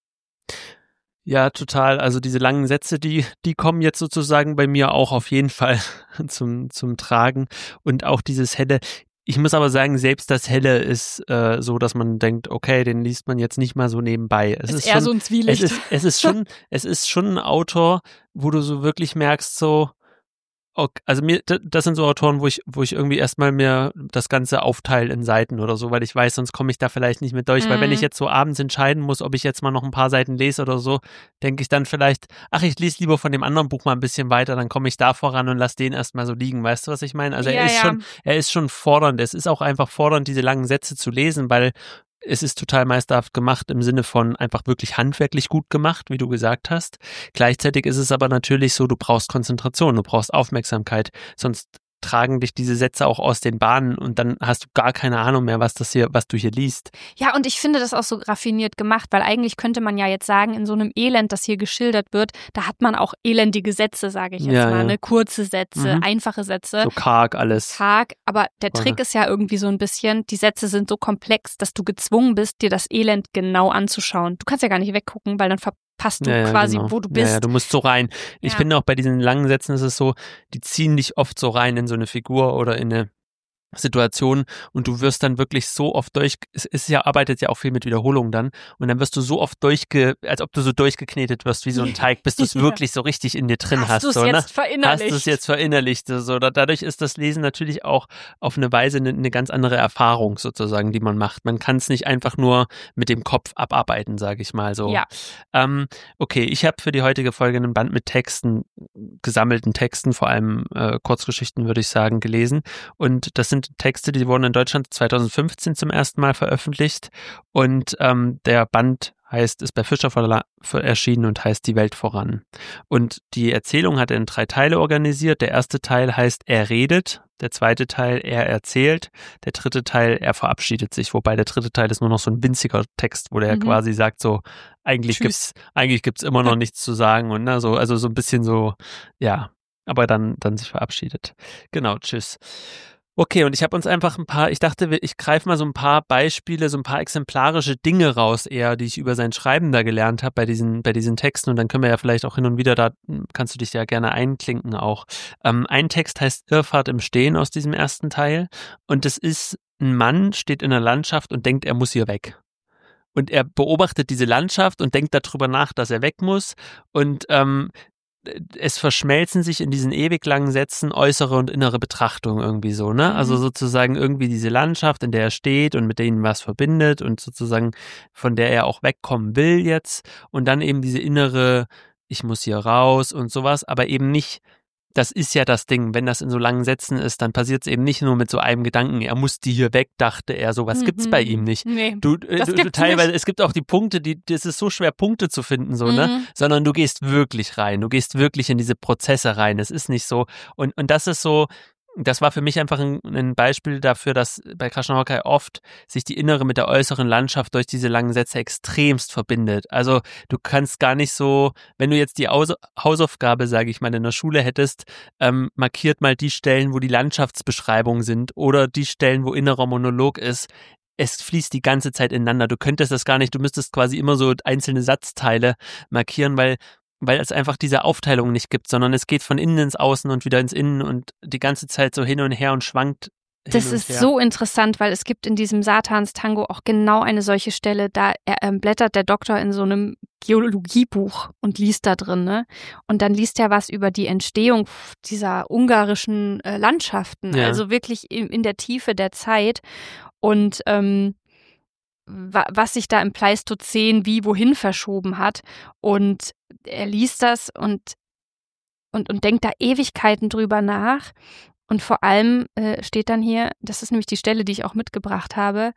Ja, total. Also diese langen Sätze, die, die kommen jetzt sozusagen bei mir auch auf jeden Fall zum, zum Tragen. Und auch dieses Helle. Ich muss aber sagen, selbst das Helle ist äh, so, dass man denkt, okay, den liest man jetzt nicht mal so nebenbei. Es ist, ist eher schon, so ein Zwielicht. Es ist, es ist schon, es ist schon ein Autor, wo du so wirklich merkst, so, okay, also mir, das sind so Autoren, wo ich, wo ich irgendwie erstmal mir das Ganze aufteile in Seiten oder so, weil ich weiß, sonst komme ich da vielleicht nicht mit durch, mhm. weil wenn ich jetzt so abends entscheiden muss, ob ich jetzt mal noch ein paar Seiten lese oder so, denke ich dann vielleicht, ach, ich lese lieber von dem anderen Buch mal ein bisschen weiter, dann komme ich da voran und lasse den erstmal so liegen, weißt du, was ich meine? Also ja, er ist ja. schon, er ist schon fordernd, es ist auch einfach fordernd, diese langen Sätze zu lesen, weil es ist total meisterhaft gemacht im Sinne von einfach wirklich handwerklich gut gemacht, wie du gesagt hast. Gleichzeitig ist es aber natürlich so, du brauchst Konzentration, du brauchst Aufmerksamkeit, sonst tragen dich diese Sätze auch aus den Bahnen und dann hast du gar keine Ahnung mehr, was das hier, was du hier liest. Ja, und ich finde das auch so raffiniert gemacht, weil eigentlich könnte man ja jetzt sagen, in so einem Elend, das hier geschildert wird, da hat man auch elendige Sätze, sage ich jetzt ja, mal, ja. ne? Kurze Sätze, mhm. einfache Sätze. So karg alles. Karg, aber der Trick ist ja irgendwie so ein bisschen, die Sätze sind so komplex, dass du gezwungen bist, dir das Elend genau anzuschauen. Du kannst ja gar nicht weggucken, weil dann ver passt du ja, ja, quasi, genau. wo du bist. Ja, ja, du musst so rein. Ich ja. finde auch bei diesen langen Sätzen ist es so, die ziehen dich oft so rein in so eine Figur oder in eine Situation und du wirst dann wirklich so oft durch, es ist ja, arbeitet ja auch viel mit Wiederholungen dann und dann wirst du so oft durchge, als ob du so durchgeknetet wirst wie so ein Teig, bis du es ja. wirklich so richtig in dir drin hast. Hast du es so, jetzt ne? verinnerlicht? Hast du es jetzt verinnerlicht. So, dadurch ist das Lesen natürlich auch auf eine Weise eine, eine ganz andere Erfahrung sozusagen, die man macht. Man kann es nicht einfach nur mit dem Kopf abarbeiten, sage ich mal so. Ja. Ähm, okay, ich habe für die heutige Folge einen Band mit Texten, gesammelten Texten, vor allem äh, Kurzgeschichten würde ich sagen, gelesen und das sind Texte, die wurden in Deutschland zweitausendfünfzehn zum ersten Mal veröffentlicht und ähm, der Band heißt, ist bei Fischer Verlag erschienen und heißt Die Welt voran. Und die Erzählung hat er in drei Teile organisiert. Der erste Teil heißt Er redet, der zweite Teil Er erzählt, der dritte Teil Er verabschiedet sich, wobei der dritte Teil ist nur noch so ein winziger Text, wo der mhm. quasi sagt so, eigentlich Tschüss. gibt's eigentlich gibt's immer noch nichts zu sagen und ne, so, also so ein bisschen so, ja, aber dann dann sich verabschiedet. Genau, tschüss. Okay, und ich habe uns einfach ein paar, ich dachte, ich greife mal so ein paar Beispiele, so ein paar exemplarische Dinge raus eher, die ich über sein Schreiben da gelernt habe bei diesen, bei diesen Texten und dann können wir ja vielleicht auch hin und wieder, da kannst du dich ja gerne einklinken auch. Ähm, ein Text heißt Irrfahrt im Stehen aus diesem ersten Teil und das ist, ein Mann steht in der Landschaft und denkt, er muss hier weg. Und er beobachtet diese Landschaft und denkt darüber nach, dass er weg muss und ähm, es verschmelzen sich in diesen ewig langen Sätzen äußere und innere Betrachtung irgendwie so, ne? Also sozusagen irgendwie diese Landschaft, in der er steht und mit denen was verbindet und sozusagen von der er auch wegkommen will jetzt und dann eben diese innere, ich muss hier raus und sowas, aber eben nicht. Das ist ja das Ding, wenn das in so langen Sätzen ist, dann passiert es eben nicht nur mit so einem Gedanken, er muss die hier weg, dachte er, sowas mhm. gibt's bei ihm nicht. Nee, du, äh, du, du teilweise, nicht. Es gibt auch die Punkte, die, das ist so schwer, Punkte zu finden, so, mhm. ne? Sondern du gehst wirklich rein, du gehst wirklich in diese Prozesse rein. Es ist nicht so, und, und das ist so, das war für mich einfach ein, ein Beispiel dafür, dass bei Krishnamurti oft sich die innere mit der äußeren Landschaft durch diese langen Sätze extremst verbindet. Also du kannst gar nicht so, wenn du jetzt die Haus- Hausaufgabe, sage ich mal, in der Schule hättest, ähm, markiert mal die Stellen, wo die Landschaftsbeschreibungen sind oder die Stellen, wo innerer Monolog ist. Es fließt die ganze Zeit ineinander. Du könntest das gar nicht, du müsstest quasi immer so einzelne Satzteile markieren, weil weil es einfach diese Aufteilung nicht gibt, sondern es geht von innen ins Außen und wieder ins Innen und die ganze Zeit so hin und her und schwankt. Das ist her. So interessant, weil es gibt in diesem Satans-Tango auch genau eine solche Stelle, da er, äh, blättert der Doktor in so einem Geologiebuch und liest da drin, ne? Und dann liest er was über die Entstehung dieser ungarischen äh, Landschaften, ja. Also wirklich in, in der Tiefe der Zeit und ähm, was sich da im Pleistozän wie wohin verschoben hat. Und er liest das und, und, und denkt da Ewigkeiten drüber nach. Und vor allem äh, steht dann hier, das ist nämlich die Stelle, die ich auch mitgebracht habe,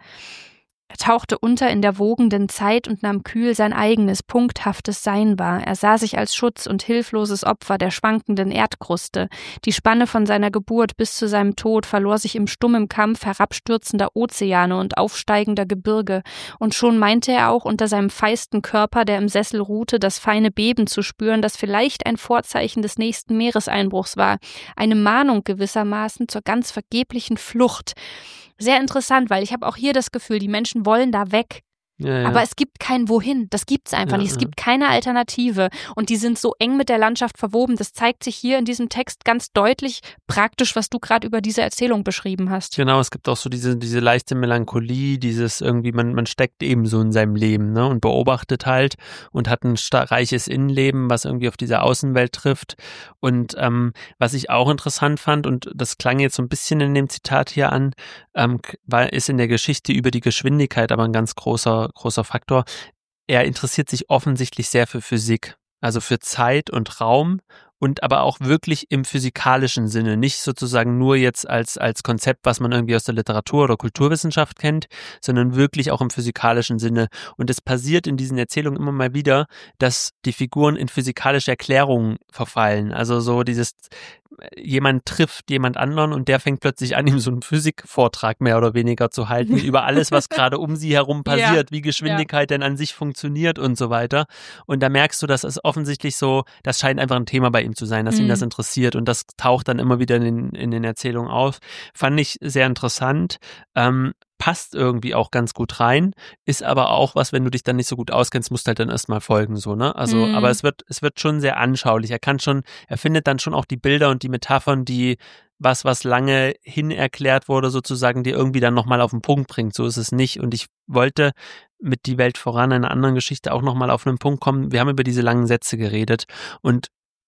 er tauchte unter in der wogenden Zeit und nahm kühl sein eigenes, punkthaftes Sein wahr. Er sah sich als Schutz und hilfloses Opfer der schwankenden Erdkruste. Die Spanne von seiner Geburt bis zu seinem Tod verlor sich im stummen Kampf herabstürzender Ozeane und aufsteigender Gebirge. Und schon meinte er auch, unter seinem feisten Körper, der im Sessel ruhte, das feine Beben zu spüren, das vielleicht ein Vorzeichen des nächsten Meereseinbruchs war. Eine Mahnung gewissermaßen zur ganz vergeblichen Flucht. Sehr interessant, weil ich habe auch hier das Gefühl, die Menschen wollen da weg. Ja, ja. Aber es gibt kein Wohin, das gibt's einfach ja, nicht. Es ja. gibt keine Alternative und die sind so eng mit der Landschaft verwoben. Das zeigt sich hier in diesem Text ganz deutlich praktisch, was du gerade über diese Erzählung beschrieben hast. Genau, es gibt auch so diese, diese leichte Melancholie, dieses irgendwie, man, man steckt eben so in seinem Leben, ne, und beobachtet halt und hat ein reiches Innenleben, was irgendwie auf diese Außenwelt trifft. Und ähm, was ich auch interessant fand, und das klang jetzt so ein bisschen in dem Zitat hier an, ähm, war, ist in der Geschichte über die Geschwindigkeit aber ein ganz großer großer Faktor. Er interessiert sich offensichtlich sehr für Physik, also für Zeit und Raum und aber auch wirklich im physikalischen Sinne, nicht sozusagen nur jetzt als, als Konzept, was man irgendwie aus der Literatur oder Kulturwissenschaft kennt, sondern wirklich auch im physikalischen Sinne. Und es passiert in diesen Erzählungen immer mal wieder, dass die Figuren in physikalische Erklärungen verfallen. Also so dieses, jemand trifft jemand anderen und der fängt plötzlich an, ihm so einen Physikvortrag mehr oder weniger zu halten über alles, was gerade um sie herum passiert, ja, wie Geschwindigkeit ja. denn an sich funktioniert und so weiter. Und da merkst du, dass es offensichtlich so, das scheint einfach ein Thema bei ihm zu sein, dass mhm. ihn das interessiert und das taucht dann immer wieder in den, in den Erzählungen auf. Fand ich sehr interessant. Ähm, passt irgendwie auch ganz gut rein, ist aber auch was, wenn du dich dann nicht so gut auskennst, musst du halt dann erstmal folgen, so, ne? Also, mhm. aber es wird, es wird schon sehr anschaulich. Er kann schon, er findet dann schon auch die Bilder und die Metaphern, die was, was lange hin erklärt wurde, sozusagen, die irgendwie dann nochmal auf den Punkt bringt. So ist es nicht. Und ich wollte mit Die Welt voran, einer anderen Geschichte, auch nochmal auf einen Punkt kommen. Wir haben über diese langen Sätze geredet und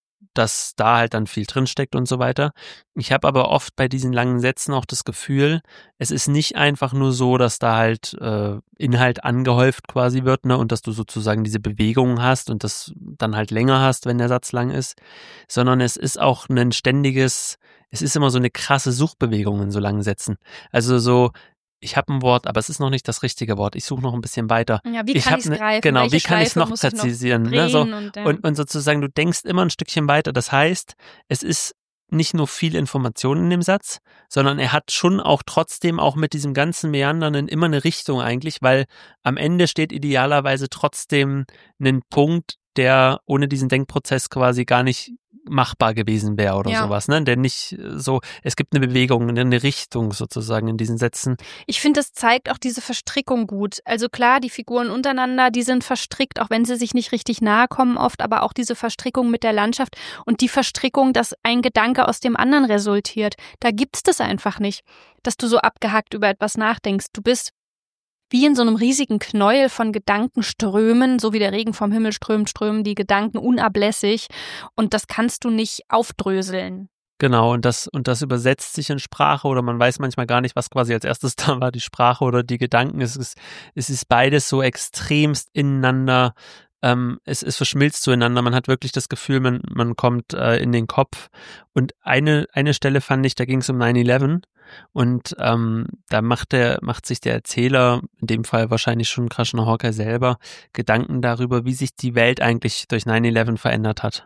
dass da halt dann viel drinsteckt und so weiter. Ich habe aber oft bei diesen langen Sätzen auch das Gefühl, es ist nicht einfach nur so, dass da halt äh, Inhalt angehäuft quasi wird, ne, und dass du sozusagen diese Bewegungen hast und das dann halt länger hast, wenn der Satz lang ist, sondern es ist auch ein ständiges, es ist immer so eine krasse Suchbewegung in so langen Sätzen. Also so, ich habe ein Wort, aber es ist noch nicht das richtige Wort. Ich suche noch ein bisschen weiter. Ja, wie kann ich es ne, greifen? Genau, Welche wie kann ich es noch muss präzisieren? Ich noch ne, so. und, ja. und, und sozusagen, du denkst immer ein Stückchen weiter. Das heißt, es ist nicht nur viel Information in dem Satz, sondern er hat schon auch trotzdem auch mit diesem ganzen Meandern immer eine Richtung eigentlich, weil am Ende steht idealerweise trotzdem ein Punkt, der ohne diesen Denkprozess quasi gar nicht machbar gewesen wäre oder ja. sowas, ne? Der nicht so, es gibt eine Bewegung, eine Richtung sozusagen in diesen Sätzen. Ich finde, das zeigt auch diese Verstrickung gut. Also klar, die Figuren untereinander, die sind verstrickt, auch wenn sie sich nicht richtig nahe kommen oft, aber auch diese Verstrickung mit der Landschaft und die Verstrickung, dass ein Gedanke aus dem anderen resultiert. Da gibt's das einfach nicht, dass du so abgehackt über etwas nachdenkst. Du bist wie in so einem riesigen Knäuel von Gedankenströmen, so wie der Regen vom Himmel strömt, strömen die Gedanken unablässig und das kannst du nicht aufdröseln. Genau, und das, und das übersetzt sich in Sprache oder man weiß manchmal gar nicht, was quasi als erstes da war, die Sprache oder die Gedanken. Es ist, es ist beides so extremst ineinander, ähm, es, es verschmilzt zueinander. Man hat wirklich das Gefühl, man, man kommt äh, in den Kopf. Und eine, eine Stelle fand ich, da ging es um nine eleven und ähm, da macht, der, macht sich der Erzähler, in dem Fall wahrscheinlich schon Krishna Hawker selber, Gedanken darüber, wie sich die Welt eigentlich durch nine eleven verändert hat.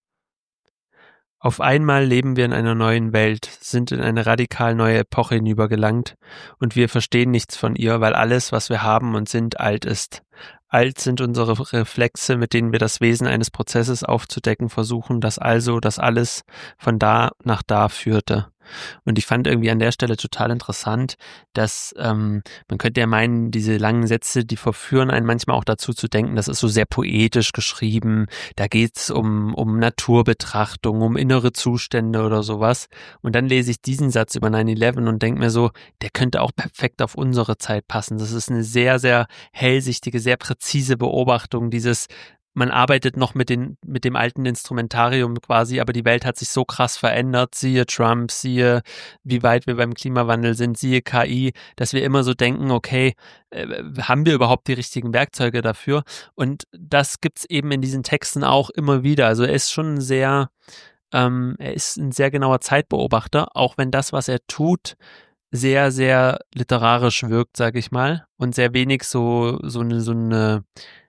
Auf einmal leben wir in einer neuen Welt, sind in eine radikal neue Epoche hinübergelangt und wir verstehen nichts von ihr, weil alles, was wir haben und sind, alt ist. Alt sind unsere Reflexe, mit denen wir das Wesen eines Prozesses aufzudecken versuchen, das also, das alles von da nach da führte. Und ich fand irgendwie an der Stelle total interessant, dass ähm, man könnte ja meinen, diese langen Sätze, die verführen einen manchmal auch dazu zu denken, das ist so sehr poetisch geschrieben, da geht's um, um Naturbetrachtung, um innere Zustände oder sowas. Und dann lese ich diesen Satz über nine eleven und denke mir so, der könnte auch perfekt auf unsere Zeit passen. Das ist eine sehr, sehr hellsichtige, sehr präzise Beobachtung dieses, man arbeitet noch mit den mit dem alten Instrumentarium quasi, aber die Welt hat sich so krass verändert, siehe Trump, siehe wie weit wir beim Klimawandel sind, siehe K I, dass wir immer so denken, okay, äh, haben wir überhaupt die richtigen Werkzeuge dafür? Und das gibt's eben in diesen Texten auch immer wieder. Also er ist schon sehr, ähm, er ist ein sehr genauer Zeitbeobachter, auch wenn das, was er tut, sehr, sehr literarisch wirkt, sage ich mal, und sehr wenig so so eine so eine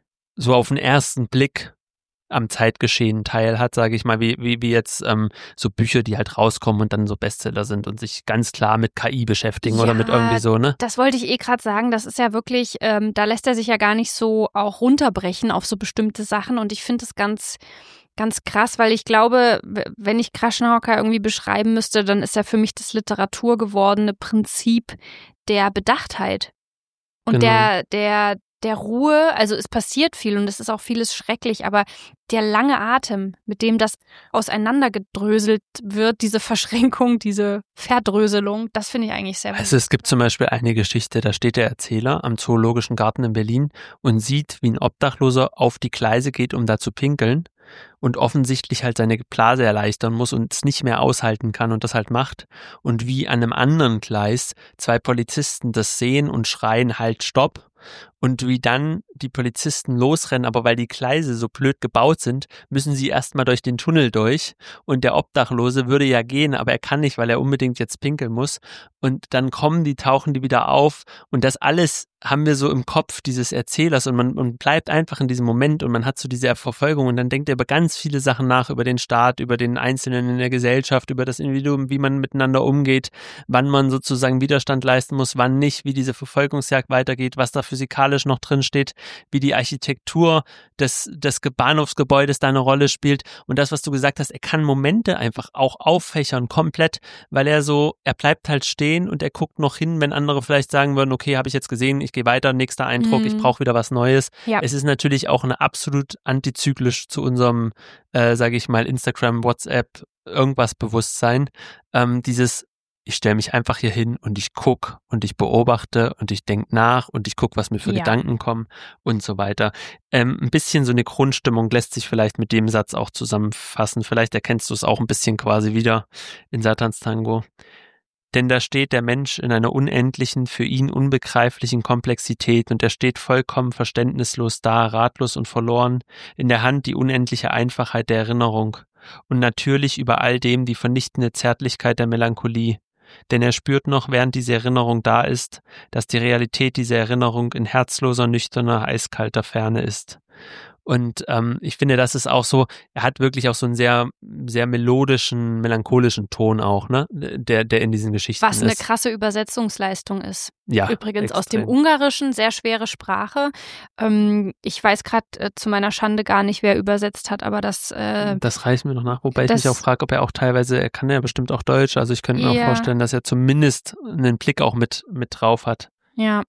so auf den ersten Blick am Zeitgeschehen teil hat, sage ich mal, wie, wie, wie jetzt ähm, so Bücher, die halt rauskommen und dann so Bestseller sind und sich ganz klar mit K I beschäftigen ja, oder mit irgendwie so, ne? Das wollte ich eh gerade sagen, das ist ja wirklich, ähm, da lässt er sich ja gar nicht so auch runterbrechen auf so bestimmte Sachen und ich finde es ganz, ganz krass, weil ich glaube, wenn ich Krishna Hawker irgendwie beschreiben müsste, dann ist er für mich das Literatur gewordene Prinzip der Bedachtheit und Genau. der, der, der Ruhe, also es passiert viel und es ist auch vieles schrecklich, aber der lange Atem, mit dem das auseinandergedröselt wird, diese Verschränkung, diese Verdröselung, das finde ich eigentlich sehr wichtig. Also es gibt zum Beispiel eine Geschichte, da steht der Erzähler am Zoologischen Garten in Berlin und sieht, wie ein Obdachloser auf die Gleise geht, um da zu pinkeln und offensichtlich halt seine Blase erleichtern muss und es nicht mehr aushalten kann und das halt macht und wie an einem anderen Gleis zwei Polizisten das sehen und schreien, halt, stopp. Und wie dann die Polizisten losrennen, aber weil die Gleise so blöd gebaut sind, müssen sie erstmal durch den Tunnel durch und der Obdachlose würde ja gehen, aber er kann nicht, weil er unbedingt jetzt pinkeln muss und dann kommen die, tauchen die wieder auf und das alles haben wir so im Kopf dieses Erzählers und man, man bleibt einfach in diesem Moment und man hat so diese Verfolgung und dann denkt er über ganz viele Sachen nach, über den Staat, über den Einzelnen in der Gesellschaft, über das Individuum, wie man miteinander umgeht, wann man sozusagen Widerstand leisten muss, wann nicht, wie diese Verfolgungsjagd weitergeht, was da physikalisch noch drin steht, wie die Architektur des, des Bahnhofsgebäudes da eine Rolle spielt und das, was du gesagt hast, er kann Momente einfach auch auffächern, komplett, weil er so, er bleibt halt stehen und er guckt noch hin, wenn andere vielleicht sagen würden, okay, habe ich jetzt gesehen, ich gehe weiter, nächster Eindruck, mhm. ich brauche wieder was Neues. Ja. Es ist natürlich auch eine absolut antizyklisch zu unserem, äh, sage ich mal, Instagram, WhatsApp, irgendwas Bewusstsein, ähm, dieses ich stelle mich einfach hier hin und ich gucke und ich beobachte und ich denke nach und ich gucke, was mir für ja. Gedanken kommen und so weiter. Ähm, ein bisschen so eine Grundstimmung lässt sich vielleicht mit dem Satz auch zusammenfassen. Vielleicht erkennst du es auch ein bisschen quasi wieder in Satans Tango. Denn da steht der Mensch in einer unendlichen, für ihn unbegreiflichen Komplexität und er steht vollkommen verständnislos da, ratlos und verloren, in der Hand die unendliche Einfachheit der Erinnerung und natürlich über all dem die vernichtende Zärtlichkeit der Melancholie. Denn er spürt noch, während diese Erinnerung da ist, dass die Realität dieser Erinnerung in herzloser, nüchterner, eiskalter Ferne ist. Und ähm, ich finde, das ist auch so, er hat wirklich auch so einen sehr, sehr melodischen, melancholischen Ton auch, ne, der, der in diesen Geschichten ist. Was eine krasse Übersetzungsleistung ist. Ja, übrigens extrem. Aus dem Ungarischen, sehr schwere Sprache. Ähm, ich weiß gerade äh, zu meiner Schande gar nicht, wer übersetzt hat, aber das... Äh, das reicht mir noch nach, wobei ich mich auch frage, ob er auch teilweise, er kann ja bestimmt auch Deutsch, also ich könnte mir ja. auch vorstellen, dass er zumindest einen Blick auch mit, mit drauf hat. Ja.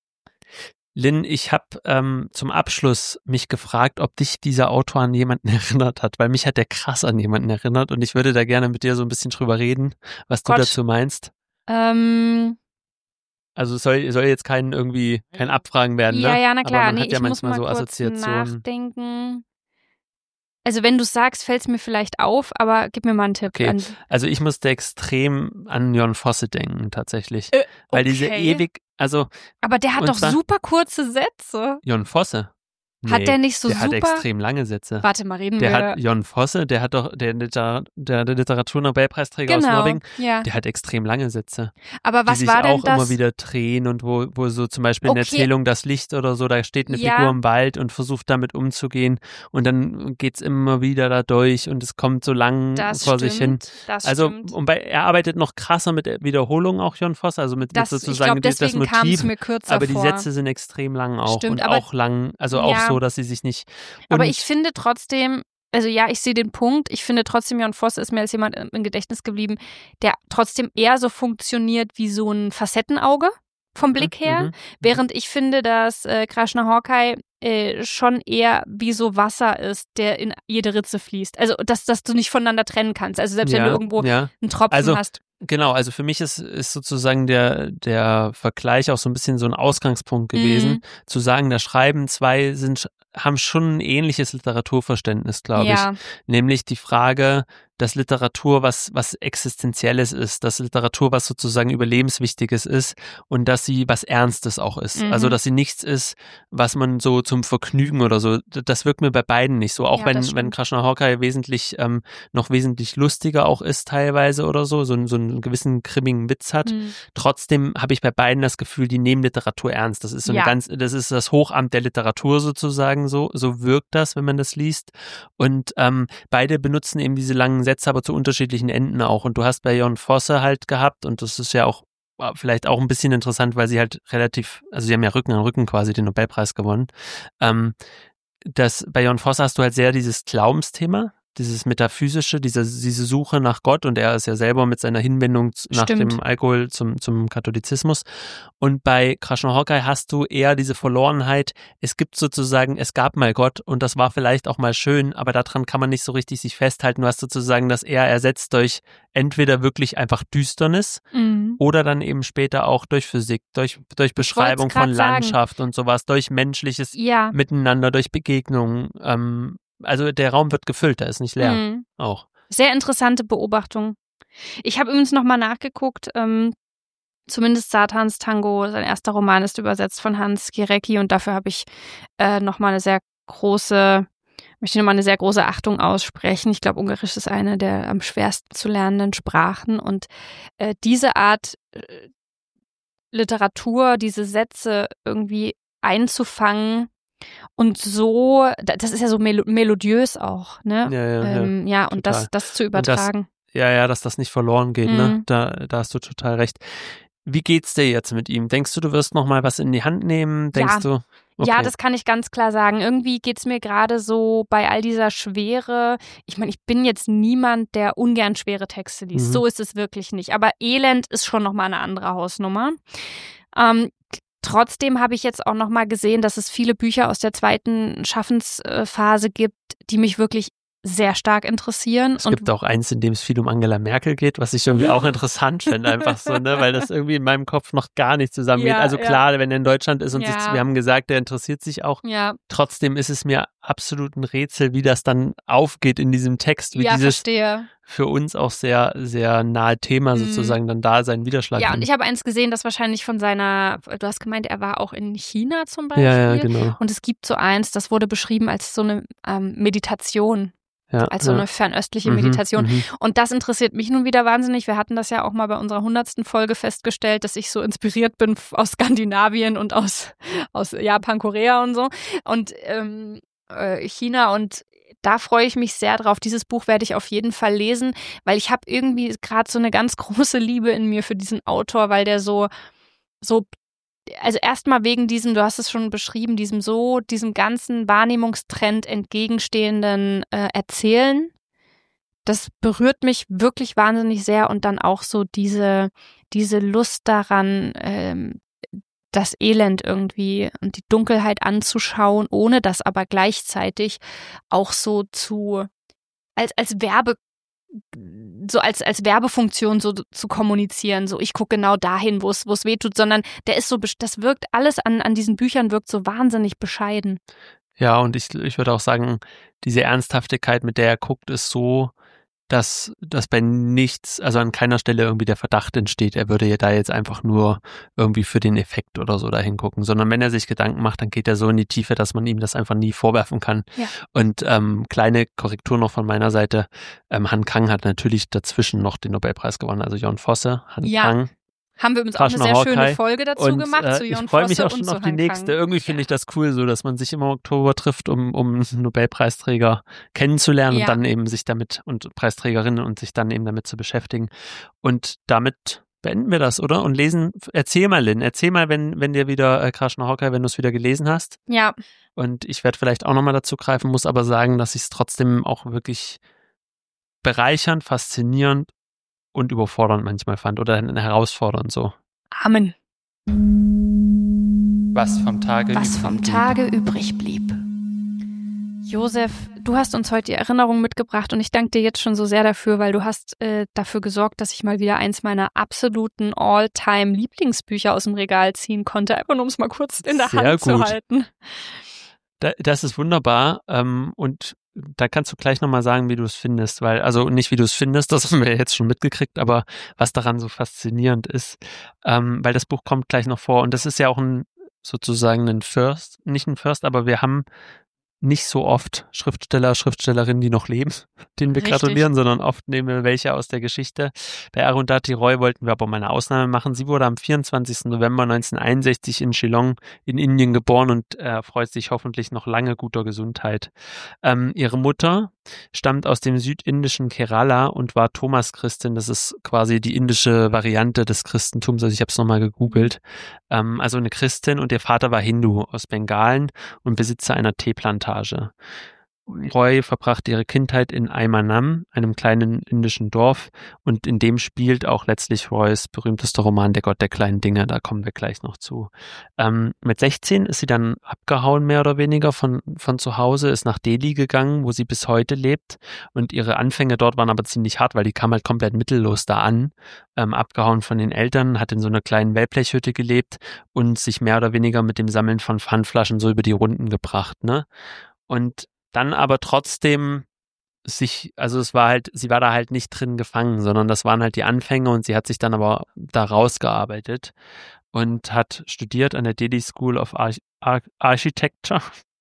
Lynn, ich habe ähm, zum Abschluss mich gefragt, ob dich dieser Autor an jemanden erinnert hat, weil mich hat der krass an jemanden erinnert und ich würde da gerne mit dir so ein bisschen drüber reden, was Gott. du dazu meinst. Ähm, Also es soll, soll jetzt kein irgendwie kein Abfragen werden, ne? Ja, ja, na klar. Aber man nee, hat ja ich manchmal muss mal so kurz Assoziationen. nachdenken. Also wenn du es sagst, fällt es mir vielleicht auf, aber gib mir mal einen Tipp. Okay, An, also ich musste extrem an Jon Fosse denken, tatsächlich. Äh, Weil diese okay. ewig, also aber der hat und doch zwar- super kurze Sätze. Jon Fosse. Hat Nee, der nicht so der hat super- extrem lange Sätze. Warte mal, reden Der wir... hat Jon Fosse, der hat doch, der, Liter, der, der Literaturnobelpreisträger aus genau, Norwegen, ja. der hat extrem lange Sätze. Aber was die sich war denn auch das? immer wieder drehen und wo, wo so zum Beispiel in der Okay. Erzählung Das Licht oder so, da steht eine Ja. Figur im Wald und versucht damit umzugehen und dann geht's immer wieder da durch und es kommt so lang Das vor stimmt, sich hin. das Also stimmt. und bei, er arbeitet noch krasser mit Wiederholung auch, Jon Fosse, also mit, Das, mit ich sozusagen glaube, die- das deswegen kam es Motiv. mir kürzer Aber die vor. Sätze sind extrem lang auch Stimmt, und aber- auch lang, also auch Ja. so, dass sie sich nicht. Aber und- ich finde trotzdem, also ja, ich sehe den Punkt. Ich finde trotzdem, Jon Fosse ist mir als jemand im Gedächtnis geblieben, der trotzdem eher so funktioniert wie so ein Facettenauge vom Blick her. Mhm. Während ich finde, dass äh, Krishna Hawkeye äh, schon eher wie so Wasser ist, der in jede Ritze fließt. Also, dass, dass du nicht voneinander trennen kannst. Also, selbst wenn Ja, du irgendwo ja. einen Tropfen Also, hast. Genau, also für mich ist, ist sozusagen der, der Vergleich auch so ein bisschen so ein Ausgangspunkt gewesen, Mhm. zu sagen, da schreiben zwei, sind, haben schon ein ähnliches Literaturverständnis, glaube Ja. ich. Nämlich die Frage, dass Literatur was, was Existenzielles ist, dass Literatur was sozusagen Überlebenswichtiges ist und dass sie was Ernstes auch ist. Mhm. Also, dass sie nichts ist, was man so zum Vergnügen oder so, das wirkt mir bei beiden nicht so. Auch Ja, wenn, das wenn stimmt. Krishna Hawkeye wesentlich, ähm, noch wesentlich lustiger auch ist teilweise oder so, so, einen- so einen gewissen grimmigen Witz hat. Mhm. Trotzdem habe ich bei beiden das Gefühl, die nehmen Literatur ernst. Das ist so eine Ja. ganz, das ist das Hochamt der Literatur sozusagen so. So wirkt das, wenn man das liest. Und ähm, beide benutzen eben diese langen Sätze, aber zu unterschiedlichen Enden auch. Und du hast bei Jon Fosse halt gehabt, und das ist ja auch äh, vielleicht auch ein bisschen interessant, weil sie halt relativ, also sie haben ja Rücken an Rücken quasi den Nobelpreis gewonnen. Ähm, das, bei Jon Fosse hast du halt sehr dieses Glaubensthema, dieses Metaphysische, diese, diese Suche nach Gott, und er ist ja selber mit seiner Hinwendung z- nach Stimmt. dem Alkohol zum, zum Katholizismus. Und bei Krishna Hawkeye hast du eher diese Verlorenheit, es gibt sozusagen, es gab mal Gott und das war vielleicht auch mal schön, aber daran kann man nicht so richtig sich festhalten. Du hast sozusagen das eher ersetzt durch entweder wirklich einfach Düsternis Mhm. oder dann eben später auch durch Physik, durch, durch Beschreibung grad von sagen. Landschaft und sowas, durch menschliches Ja. Miteinander, durch Begegnungen. Ähm, also der Raum wird gefüllt, der ist nicht leer. Mhm. Auch. Sehr interessante Beobachtung. Ich habe übrigens nochmal nachgeguckt, ähm, zumindest Satans Tango, sein erster Roman ist übersetzt von Hans Gurecki, und dafür habe ich äh, nochmal eine sehr große, möchte nochmal eine sehr große Achtung aussprechen. Ich glaube, Ungarisch ist eine der am schwersten zu lernenden Sprachen, und äh, diese Art äh, Literatur, diese Sätze irgendwie einzufangen und so, da- das ist ja so melo- melodiös auch, ne? Ja, ja, ja. ähm, ja und das, total. das zu Und das- übertragen. Ja, ja, dass das nicht verloren geht, ne? Mhm. Da, da hast du total recht. Wie geht's dir jetzt mit ihm? Denkst du, du wirst noch mal was in die Hand nehmen? Denkst Ja. du? Okay. Ja, das kann ich ganz klar sagen. Irgendwie geht's mir gerade so bei all dieser Schwere. Ich meine, ich bin jetzt niemand, der ungern schwere Texte liest. Mhm. So ist es wirklich nicht. Aber Elend ist schon nochmal eine andere Hausnummer. Ähm, trotzdem habe ich jetzt auch nochmal gesehen, dass es viele Bücher aus der zweiten Schaffensphase gibt, die mich wirklich sehr stark interessieren. Es gibt auch eins, in dem es viel um Angela Merkel geht, was ich irgendwie auch interessant finde, einfach so, ne, weil das irgendwie in meinem Kopf noch gar nicht zusammengeht. Ja, Also ja. klar, wenn er in Deutschland ist und Ja. sich, wir haben gesagt, der interessiert sich auch. ja, Trotzdem ist es mir absolut ein Rätsel, wie das dann aufgeht in diesem Text, wie ja, dieses verstehe. für uns auch sehr, sehr nahe Thema Mhm. sozusagen dann da seinen Widerschlag Ja, und findet. ich habe eins gesehen, das wahrscheinlich von seiner, du hast gemeint, er war auch in China zum Beispiel. Ja, ja, genau. Und es gibt so eins, das wurde beschrieben als so eine ähm, Meditation, Ja, als so ja. eine fernöstliche Mhm, Meditation. mhm. Und das interessiert mich nun wieder wahnsinnig. Wir hatten das ja auch mal bei unserer hundertsten Folge festgestellt, dass ich so inspiriert bin f- aus Skandinavien und aus, aus Japan, Korea und so. Und ähm, äh, China, und da freue ich mich sehr drauf. Dieses Buch werde ich auf jeden Fall lesen, weil ich habe irgendwie gerade so eine ganz große Liebe in mir für diesen Autor, weil der so, so also erstmal wegen diesem, du hast es schon beschrieben, diesem so, diesem ganzen Wahrnehmungstrend entgegenstehenden äh, Erzählen. Das berührt mich wirklich wahnsinnig sehr, und dann auch so diese, diese Lust daran, ähm, das Elend irgendwie und die Dunkelheit anzuschauen, ohne das aber gleichzeitig auch so zu, als, als Werbe so als, als Werbefunktion so zu kommunizieren, so ich gucke genau dahin, wo es, wo es weh tut, sondern der ist so, das wirkt, alles an, an diesen Büchern wirkt so wahnsinnig bescheiden. Ja, und ich, ich würde auch sagen, diese Ernsthaftigkeit, mit der er guckt, ist so, dass, dass bei nichts, also an keiner Stelle irgendwie der Verdacht entsteht, er würde ja da jetzt einfach nur irgendwie für den Effekt oder so dahin gucken, sondern wenn er sich Gedanken macht, dann geht er so in die Tiefe, dass man ihm das einfach nie vorwerfen kann. Ja. Und ähm, kleine Korrektur noch von meiner Seite, ähm, Han Kang hat natürlich dazwischen noch den Nobelpreis gewonnen, also Jon Fosse, Han Ja. Kang. Haben wir uns auch eine sehr schöne Folge dazu und, gemacht, äh, zu Jon Ich freue mich Fosse auch schon und auf zu die Han nächste. Kang. Irgendwie finde ich das cool, so dass man sich im Oktober trifft, um, um Nobelpreisträger kennenzulernen Ja. und dann eben sich damit und Preisträgerinnen und sich dann eben damit zu beschäftigen. Und damit beenden wir das, oder? Und lesen, erzähl mal, Lynn, erzähl mal, wenn, wenn dir wieder äh, Crash nach Hawkeye, wenn du es wieder gelesen hast. Ja. Und ich werde vielleicht auch nochmal dazu greifen, muss aber sagen, dass ich es trotzdem auch wirklich bereichernd, faszinierend und überfordernd manchmal fand oder herausfordernd so. Amen. Was vom Tage, Was vom Tage übrig blieb. Josef, du hast uns heute die Erinnerung mitgebracht und ich danke dir jetzt schon so sehr dafür, weil du hast äh, dafür gesorgt, dass ich mal wieder eins meiner absoluten All-Time-Lieblingsbücher aus dem Regal ziehen konnte, einfach nur um es mal kurz in der Sehr Hand gut. zu halten. Da, das ist wunderbar ähm, und da kannst du gleich nochmal sagen, wie du es findest, weil, also nicht wie du es findest, das haben wir jetzt schon mitgekriegt, aber was daran so faszinierend ist, ähm, weil das Buch kommt gleich noch vor und das ist ja auch ein sozusagen ein First, nicht ein First, aber wir haben nicht so oft Schriftsteller, Schriftstellerinnen, die noch leben, denen wir Richtig. gratulieren, sondern oft nehmen wir welche aus der Geschichte. Bei Arundhati Roy wollten wir aber mal eine Ausnahme machen. Sie wurde am vierundzwanzigsten November neunzehnhunderteinundsechzig in Shillong in Indien geboren und äh, freut sich hoffentlich noch lange guter Gesundheit. Ähm, ihre Mutter stammt aus dem südindischen Kerala und war Thomas-Christin. Das ist quasi die indische Variante des Christentums. Also ich habe es nochmal gegoogelt. Ähm, also eine Christin und ihr Vater war Hindu aus Bengalen und Besitzer einer Teeplantage. Roy verbrachte ihre Kindheit in Aimanam, einem kleinen indischen Dorf, und in dem spielt auch letztlich Roys berühmtester Roman Der Gott der kleinen Dinge, da kommen wir gleich noch zu. Ähm, mit sechzehn ist sie dann abgehauen, mehr oder weniger, von, von zu Hause, ist nach Delhi gegangen, wo sie bis heute lebt, und ihre Anfänge dort waren aber ziemlich hart, weil die kam halt komplett mittellos da an, ähm, abgehauen von den Eltern, hat in so einer kleinen Wellblechhütte gelebt und sich mehr oder weniger mit dem Sammeln von Pfandflaschen so über die Runden gebracht, ne? Und dann aber trotzdem sich, also es war halt, sie war da halt nicht drin gefangen, sondern das waren halt die Anfänge und sie hat sich dann aber da rausgearbeitet und hat studiert an der Delhi School of Arch- Arch- Architecture.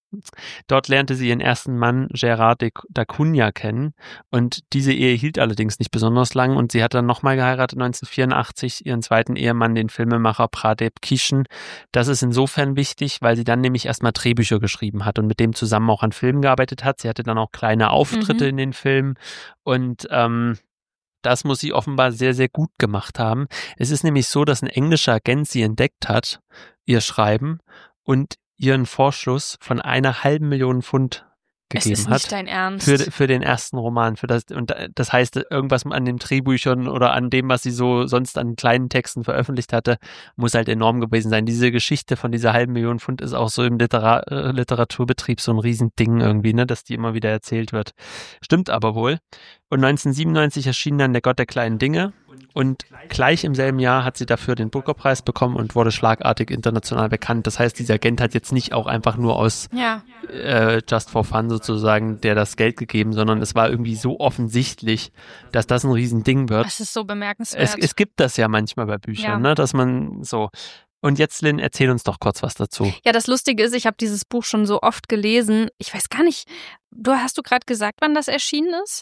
Dort lernte sie ihren ersten Mann Gerard de d'Acunha kennen und diese Ehe hielt allerdings nicht besonders lang und sie hat dann nochmal geheiratet neunzehnhundertvierundachtzig, ihren zweiten Ehemann, den Filmemacher Pradip Kishen. Das ist insofern wichtig, weil sie dann nämlich erstmal Drehbücher geschrieben hat und mit dem zusammen auch an Filmen gearbeitet hat. Sie hatte dann auch kleine Auftritte Mhm. in den Filmen und ähm, das muss sie offenbar sehr, sehr gut gemacht haben. Es ist nämlich so, dass ein englischer Agent sie entdeckt hat, ihr Schreiben, und ihren Vorschuss von einer halben Million Pfund gegeben Es ist hat. nicht dein Ernst. Für, für den ersten Roman. Für das, und das heißt, irgendwas an den Drehbüchern oder an dem, was sie so sonst an kleinen Texten veröffentlicht hatte, muss halt enorm gewesen sein. Diese Geschichte von dieser halben Million Pfund ist auch so im Litera- äh, Literaturbetrieb so ein Riesending irgendwie, ne, dass die immer wieder erzählt wird. Stimmt aber wohl. Und neunzehnhundertsiebenundneunzig erschien dann Der Gott der kleinen Dinge. Und gleich im selben Jahr hat sie dafür den Booker-Preis bekommen und wurde schlagartig international bekannt. Das heißt, dieser Agent hat jetzt nicht auch einfach nur aus Ja. äh, Just for Fun sozusagen der das Geld gegeben, sondern es war irgendwie so offensichtlich, dass das ein Riesending wird. Das ist so bemerkenswert. Es, es gibt das ja manchmal bei Büchern, Ja. ne, dass man so. Und jetzt, Lynn, erzähl uns doch kurz was dazu. Ja, das Lustige ist, ich habe dieses Buch schon so oft gelesen. Ich weiß gar nicht, du hast du gerade gesagt, wann das erschienen ist?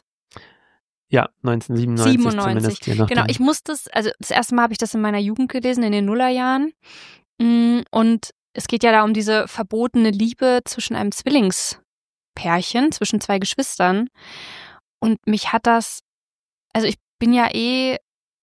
Ja, neunzehnhundertsiebenundneunzig siebenundneunzig. zumindest. Je nachdem. Genau, ich musste es, also das erste Mal habe ich das in meiner Jugend gelesen, in den Nullerjahren. Mm, Und es geht ja da um diese verbotene Liebe zwischen einem Zwillingspärchen, zwischen zwei Geschwistern. Und mich hat das, also ich bin ja eh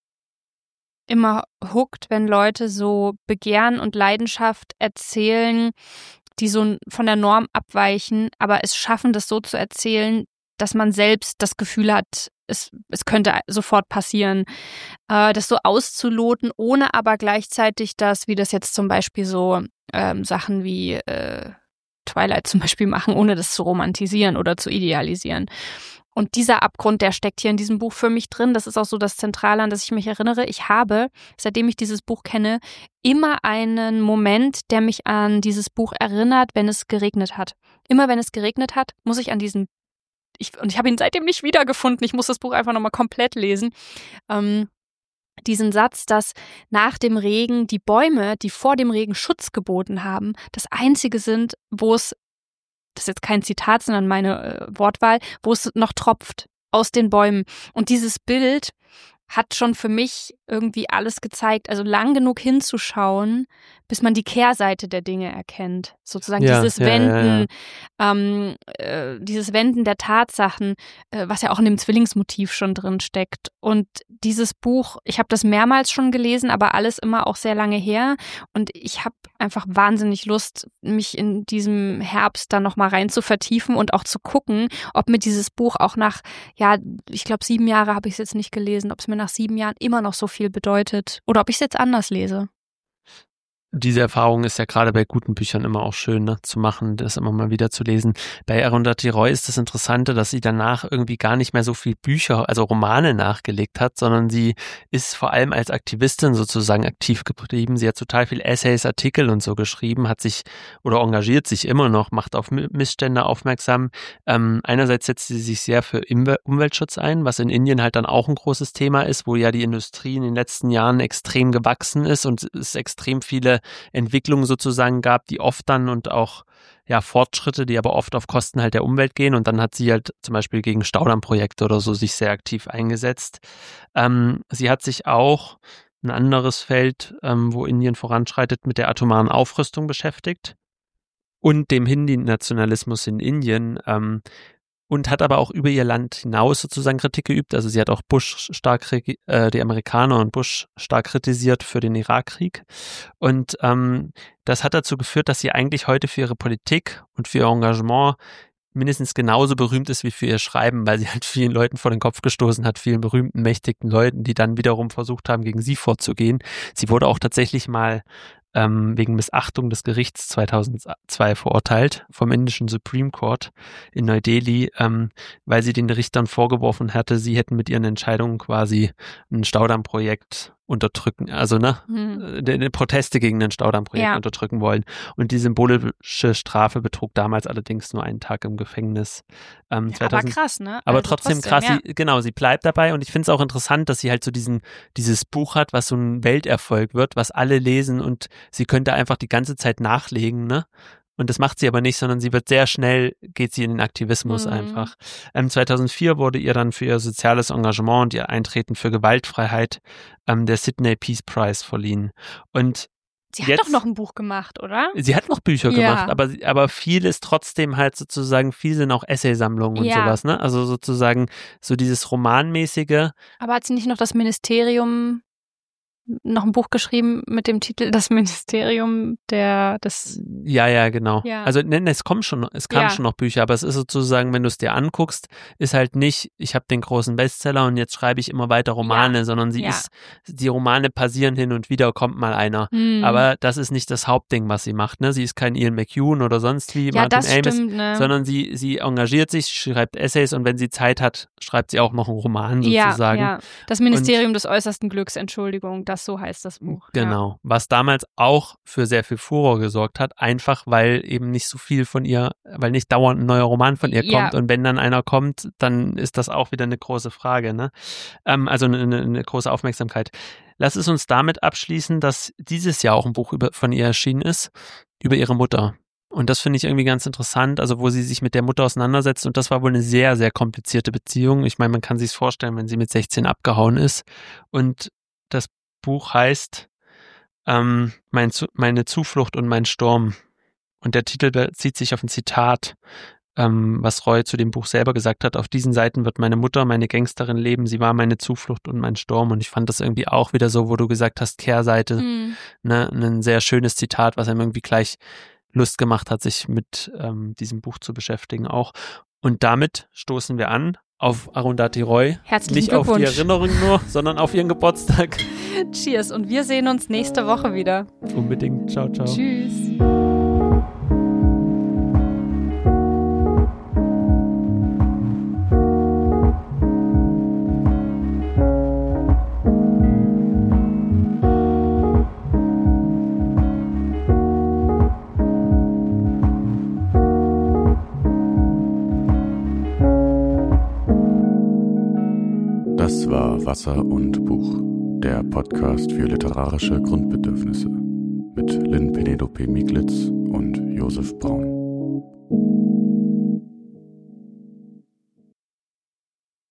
immer hooked, wenn Leute so Begehren und Leidenschaft erzählen, die so von der Norm abweichen, aber es schaffen, das so zu erzählen, dass man selbst das Gefühl hat, es, es könnte sofort passieren, äh, das so auszuloten, ohne aber gleichzeitig das, wie das jetzt zum Beispiel so ähm, Sachen wie äh, Twilight zum Beispiel machen, ohne das zu romantisieren oder zu idealisieren. Und dieser Abgrund, der steckt hier in diesem Buch für mich drin. Das ist auch so das Zentrale, an das ich mich erinnere. Ich habe, seitdem ich dieses Buch kenne, immer einen Moment, der mich an dieses Buch erinnert, wenn es geregnet hat. Immer wenn es geregnet hat, muss ich an diesen, ich, und ich habe ihn seitdem nicht wiedergefunden, ich muss das Buch einfach nochmal komplett lesen, ähm, diesen Satz, dass nach dem Regen die Bäume, die vor dem Regen Schutz geboten haben, das Einzige sind, wo es, das ist jetzt kein Zitat, sondern meine äh, Wortwahl, wo es noch tropft aus den Bäumen. Und dieses Bild hat schon für mich irgendwie alles gezeigt, also lang genug hinzuschauen, bis man die Kehrseite der Dinge erkennt. Sozusagen Ja, dieses ja, Wenden, ja, ja. Ähm, äh, dieses Wenden der Tatsachen, äh, was ja auch in dem Zwillingsmotiv schon drin steckt. Und dieses Buch, ich habe das mehrmals schon gelesen, aber alles immer auch sehr lange her. Und ich habe einfach wahnsinnig Lust, mich in diesem Herbst dann nochmal rein zu vertiefen und auch zu gucken, ob mir dieses Buch auch nach, ja, ich glaube sieben Jahre habe ich es jetzt nicht gelesen, ob es mir nach sieben Jahren immer noch so viel bedeutet oder ob ich es jetzt anders lese. Diese Erfahrung ist ja gerade bei guten Büchern immer auch schön, ne, zu machen, das immer mal wieder zu lesen. Bei Arundhati Roy ist das Interessante, dass sie danach irgendwie gar nicht mehr so viel Bücher, also Romane nachgelegt hat, sondern sie ist vor allem als Aktivistin sozusagen aktiv geblieben. Sie hat total viel Essays, Artikel und so geschrieben, hat sich oder engagiert sich immer noch, macht auf Missstände aufmerksam. Ähm, einerseits setzt sie sich sehr für Umweltschutz ein, was in Indien halt dann auch ein großes Thema ist, wo ja die Industrie in den letzten Jahren extrem gewachsen ist und es extrem viele Entwicklungen sozusagen gab, die oft dann und auch ja Fortschritte, die aber oft auf Kosten halt der Umwelt gehen, und dann hat sie halt zum Beispiel gegen Staudammprojekte oder so sich sehr aktiv eingesetzt. Ähm, sie hat sich auch ein anderes Feld, ähm, wo Indien voranschreitet, mit der atomaren Aufrüstung beschäftigt und dem Hindi-Nationalismus in Indien, ähm, und hat aber auch über ihr Land hinaus sozusagen Kritik geübt. Also sie hat auch Bush stark, äh, die Amerikaner und Bush stark kritisiert für den Irakkrieg. Und ähm, das hat dazu geführt, dass sie eigentlich heute für ihre Politik und für ihr Engagement mindestens genauso berühmt ist wie für ihr Schreiben, weil sie halt vielen Leuten vor den Kopf gestoßen hat, vielen berühmten, mächtigen Leuten, die dann wiederum versucht haben, gegen sie vorzugehen. Sie wurde auch tatsächlich mal ähm, wegen Missachtung des Gerichts zweitausendzwei verurteilt vom indischen Supreme Court in Neu-Delhi, ähm, weil sie den Richtern vorgeworfen hatte, sie hätten mit ihren Entscheidungen quasi ein Staudammprojekt unterdrücken, also ne, mhm. die, die Proteste gegen ein Staudammprojekt ja. unterdrücken wollen. Und die symbolische Strafe betrug damals allerdings nur einen Tag im Gefängnis. Ähm, ja, zweitausend, aber krass, ne? Aber also trotzdem, trotzdem krass, ja. sie, genau, sie bleibt dabei, und ich finde es auch interessant, dass sie halt so diesen dieses Buch hat, was so ein Welterfolg wird, was alle lesen, und sie könnte einfach die ganze Zeit nachlegen, ne? Und das macht sie aber nicht, sondern sie wird sehr schnell, geht sie in den Aktivismus mhm. einfach. Ähm, zweitausendvier wurde ihr dann für ihr soziales Engagement und ihr Eintreten für Gewaltfreiheit ähm, der Sydney Peace Prize verliehen. Und sie jetzt, hat doch noch ein Buch gemacht, oder? Sie hat noch Bücher ja. gemacht, aber, aber viel ist trotzdem halt sozusagen, viel sind auch Essaysammlungen und ja. sowas, ne? Also sozusagen so dieses Romanmäßige. Aber hat sie nicht noch das Ministerium noch ein Buch geschrieben mit dem Titel Das Ministerium der des Ja, ja, genau. Ja. Also ne, es kommen schon, es kamen ja. schon noch Bücher, aber es ist sozusagen, wenn du es dir anguckst, ist halt nicht, ich habe den großen Bestseller und jetzt schreibe ich immer weiter Romane, ja. sondern sie ja. ist, die Romane passieren hin und wieder, kommt mal einer. Hm. Aber das ist nicht das Hauptding, was sie macht, ne? Sie ist kein Ian McEwan oder sonst wie ja, Martin das Amis, stimmt, ne? sondern sie, sie engagiert sich, schreibt Essays, und wenn sie Zeit hat, schreibt sie auch noch einen Roman sozusagen. Ja, ja. Das Ministerium und, des äußersten Glücks, Entschuldigung, das so heißt das Buch. Genau, ja. was damals auch für sehr viel Furor gesorgt hat, einfach weil eben nicht so viel von ihr, weil nicht dauernd ein neuer Roman von ihr kommt, ja. und wenn dann einer kommt, dann ist das auch wieder eine große Frage, ne? Ähm, also eine, eine große Aufmerksamkeit. Lass es uns damit abschließen, dass dieses Jahr auch ein Buch über, von ihr erschienen ist, über ihre Mutter. Und das finde ich irgendwie ganz interessant, also wo sie sich mit der Mutter auseinandersetzt, und das war wohl eine sehr, sehr komplizierte Beziehung. Ich meine, man kann sich vorstellen, wenn sie mit sechzehn abgehauen ist, und das Buch heißt ähm, mein, Meine Zuflucht und mein Sturm. Und der Titel bezieht sich auf ein Zitat, ähm, was Roy zu dem Buch selber gesagt hat. Auf diesen Seiten wird meine Mutter, meine Gangsterin leben. Sie war meine Zuflucht und mein Sturm. Und ich fand das irgendwie auch wieder so, wo du gesagt hast, Kehrseite. Mhm. Ne, ein sehr schönes Zitat, was einem irgendwie gleich Lust gemacht hat, sich mit ähm, diesem Buch zu beschäftigen auch. Und damit stoßen wir an auf Arundhati Roy. Herzlichen Nicht Glückwunsch. Auf die Erinnerung nur, sondern auf ihren Geburtstag. Cheers, und wir sehen uns nächste Woche wieder. Unbedingt. Ciao, ciao. Tschüss. Wasser und Buch, der Podcast für literarische Grundbedürfnisse mit Lynn Penelope Miglitz und Josef Braun.